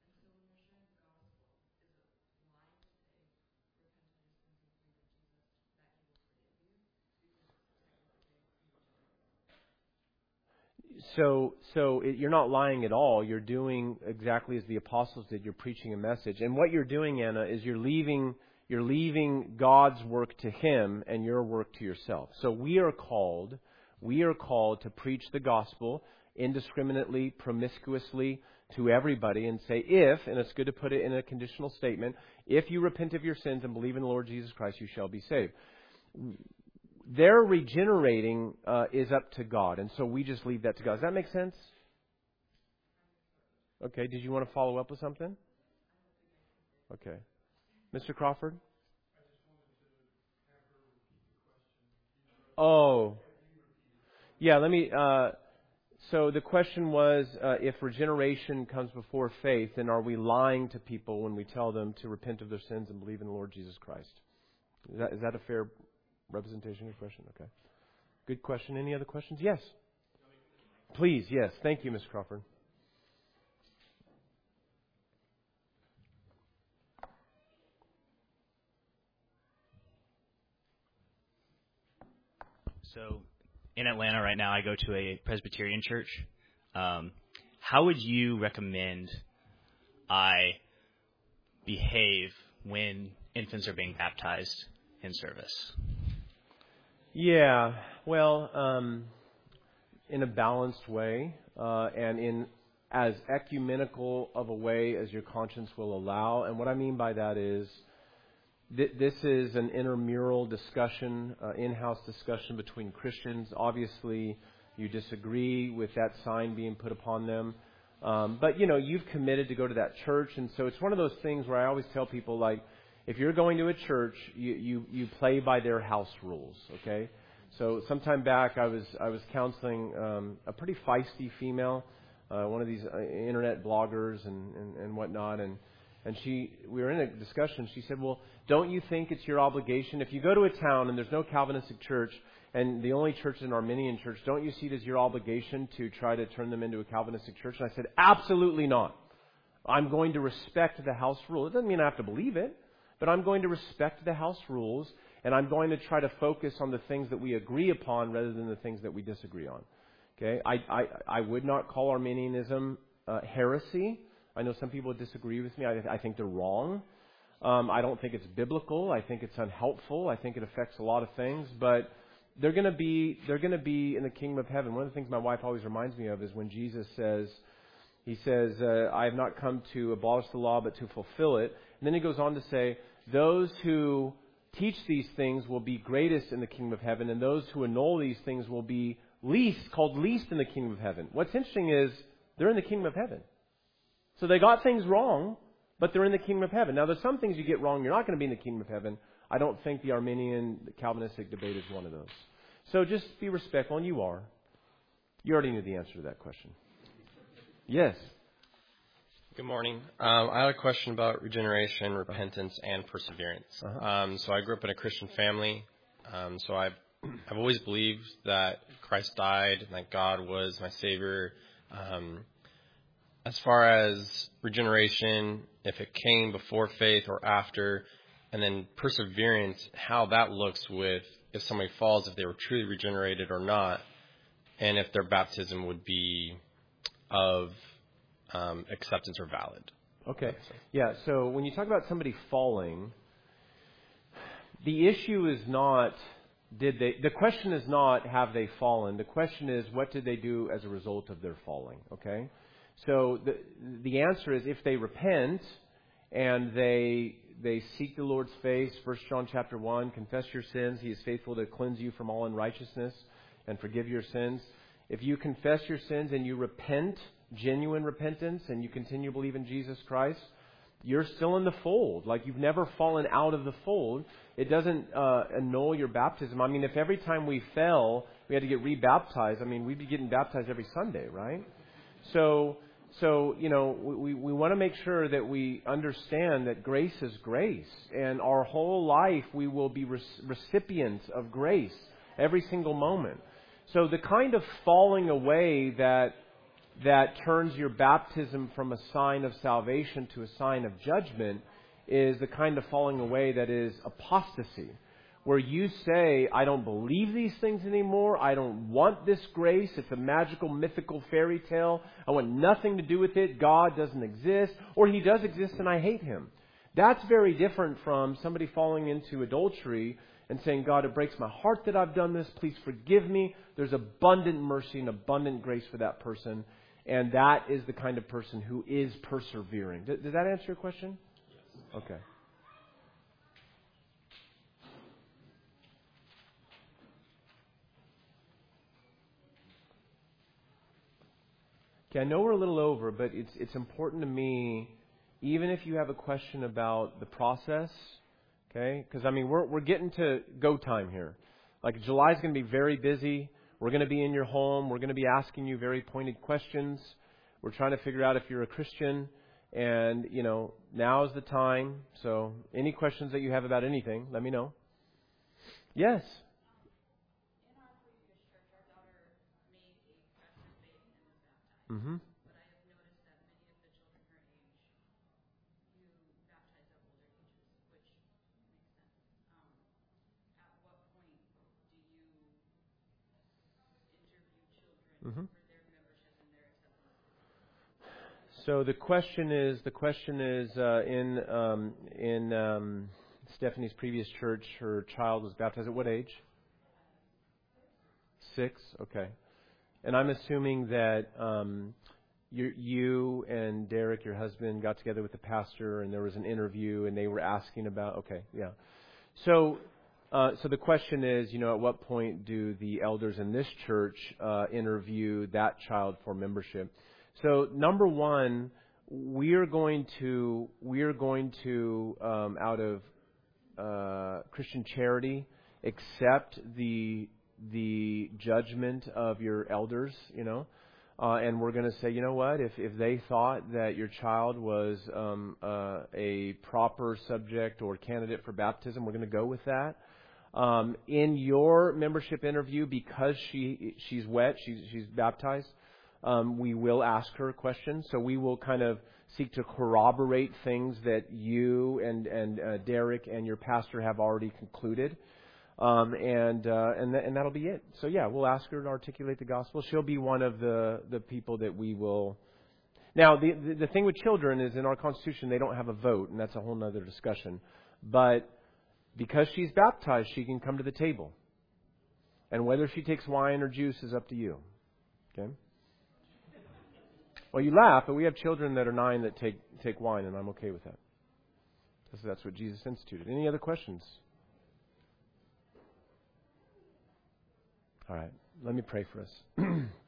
So, so it, you're not lying at all. You're doing exactly as the apostles did. You're preaching a message, and what you're doing, Anna, is you're leaving you're leaving God's work to Him and your work to yourself. So we are called, we are called to preach the gospel indiscriminately, promiscuously to everybody, and say, if, and it's good to put it in a conditional statement, if you repent of your sins and believe in the Lord Jesus Christ, you shall be saved. Their regenerating uh, is up to God, and so we just leave that to God. Does that make sense? Okay, did you want to follow up with something? Okay. Mister Crawford? Oh. Yeah, let me... Uh, so the question was, uh, if regeneration comes before faith, then are we lying to people when we tell them to repent of their sins and believe in the Lord Jesus Christ? Is that, is that a fair representation of your question? Okay. Good question. Any other questions? Yes. Please, yes. Thank you, Miz Crawford. So in Atlanta right now, I go to a Presbyterian church. Um, how would you recommend I behave when infants are being baptized in service? Yeah, well, um, in a balanced way uh, and in as ecumenical of a way as your conscience will allow. And what I mean by that is th- this is an intramural discussion, uh, in-house discussion between Christians. Obviously, you disagree with that sign being put upon them. Um, but, you know, you've committed to go to that church. And so it's one of those things where I always tell people, like, if you're going to a church, you, you, you play by their house rules, okay? So sometime back, I was I was counseling um, a pretty feisty female, uh, one of these uh, internet bloggers and, and, and whatnot, and And she, we were in a discussion. She said, well, don't you think it's your obligation? If you go to a town and there's no Calvinistic church and the only church is an Arminian church, don't you see it as your obligation to try to turn them into a Calvinistic church? And I said, absolutely not. I'm going to respect the house rule. It doesn't mean I have to believe it, but I'm going to respect the house rules, and I'm going to try to focus on the things that we agree upon rather than the things that we disagree on. Okay? I, I, I would not call Arminianism uh, heresy. I know some people disagree with me. I, I think they're wrong. Um, I don't think it's biblical. I think it's unhelpful. I think it affects a lot of things. But they're going to be they're going to be in the kingdom of heaven. One of the things my wife always reminds me of is when Jesus says, he says, uh, I have not come to abolish the law, but to fulfill it. And then he goes on to say, those who teach these things will be greatest in the kingdom of heaven, and those who annul these things will be least, called least in the kingdom of heaven. What's interesting is they're in the kingdom of heaven. So they got things wrong, but they're in the kingdom of heaven. Now, there's some things you get wrong, you're not going to be in the kingdom of heaven. I don't think the Arminian the Calvinistic debate is one of those. So just be respectful, and you are. You already knew the answer to that question. Yes. Good morning. Um, I had a question about regeneration, repentance, and perseverance. Uh-huh. Um, so I grew up in a Christian family. Um, so I've, I've always believed that Christ died and that God was my Savior. Um, as far as regeneration, if it came before faith or after, and then perseverance, how that looks with if somebody falls, if they were truly regenerated or not, and if their baptism would be of um, acceptance or valid. Okay. Yeah, so when you talk about somebody falling, the issue is not, did they, the question is not, have they fallen? The question is, what did they do as a result of their falling? Okay? So the the answer is, if they repent and they they seek the Lord's face, First John chapter one, confess your sins, He is faithful to cleanse you from all unrighteousness and forgive your sins. If you confess your sins and you repent, genuine repentance, and you continue to believe in Jesus Christ, you're still in the fold. Like, you've never fallen out of the fold. It doesn't uh, annul your baptism. I mean, if every time we fell, we had to get rebaptized, I mean, we'd be getting baptized every Sunday, right? So, so you know, we, we want to make sure that we understand that grace is grace. And our whole life, we will be re- recipients of grace every single moment. So the kind of falling away that that turns your baptism from a sign of salvation to a sign of judgment is the kind of falling away that is apostasy, where you say, I don't believe these things anymore. I don't want this grace. It's a magical, mythical fairy tale. I want nothing to do with it. God doesn't exist, or He does exist and I hate Him. That's very different from somebody falling into adultery and saying, God, it breaks my heart that I've done this. Please forgive me. There's abundant mercy and abundant grace for that person. And that is the kind of person who is persevering. Does, does that answer your question? Yes. Okay. Okay, I know we're a little over, but it's it's important to me, even if you have a question about the process, okay? Because, I mean, we're we're getting to go time here. Like, July's going to be very busy. We're going to be in your home. We're going to be asking you very pointed questions. We're trying to figure out if you're a Christian. And, you know, now is the time. So any questions that you have about anything, let me know. Yes? In our previous church, our daughter made a profession of faith and was baptized. Mm-hmm. But I have noticed that many of the children her age, you baptize at older ages, which makes sense. Um, at what point do you interview children Mm-hmm. for their membership and their acceptance? So the question is, the question is, uh, in um, in um, Stephanie's previous church, her child was baptized at what age? Six. Okay. And I'm assuming that um, you, you and Derek, your husband, got together with the pastor, and there was an interview, and they were asking about. Okay, yeah. So, uh, so the question is, you know, at what point do the elders in this church uh, interview that child for membership? So, number one, we're going to we're going to um, out of uh, Christian charity accept the the judgment of your elders. You know, Uh, and we're going to say, you know what, if, if they thought that your child was um, uh, a proper subject or candidate for baptism, we're going to go with that. Um, in your membership interview, because she she's wet, she's, she's baptized, um, we will ask her questions. So we will kind of seek to corroborate things that you and, and uh, Derek and your pastor have already concluded. Um, and uh, and th- and that'll be it. So yeah, we'll ask her to articulate the gospel. She'll be one of the, the people that we will. Now the, the the thing with children is in our Constitution they don't have a vote, and that's a whole other discussion. But because she's baptized, she can come to the table, and whether she takes wine or juice is up to you. Okay. Well, you laugh, but we have children that are nine that take take wine, and I'm okay with that. Because that's what Jesus instituted. Any other questions? All right, let me pray for us.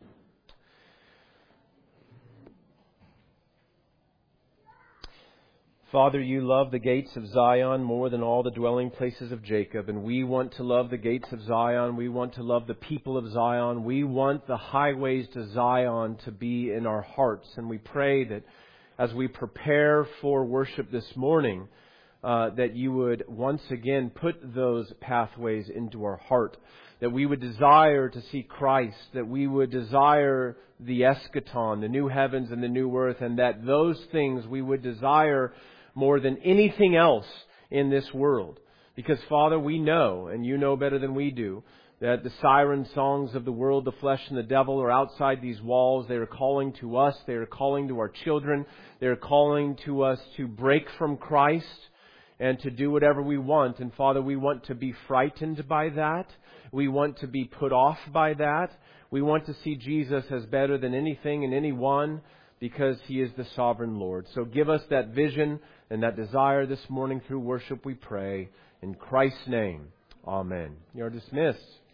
Father, you love the gates of Zion more than all the dwelling places of Jacob, and we want to love the gates of Zion. We want to love the people of Zion. We want the highways to Zion to be in our hearts, and we pray that as we prepare for worship this morning, uh, that you would once again put those pathways into our heart. That we would desire to see Christ, that we would desire the eschaton, the new heavens and the new earth, and that those things we would desire more than anything else in this world. Because, Father, we know, and you know better than we do, that the siren songs of the world, the flesh and the devil are outside these walls. They are calling to us. They are calling to our children. They are calling to us to break from Christ and to do whatever we want. And, Father, we want to be frightened by that. We want to be put off by that. We want to see Jesus as better than anything and anyone because He is the sovereign Lord. So give us that vision and that desire this morning through worship, we pray. In Christ's name, amen. You are dismissed.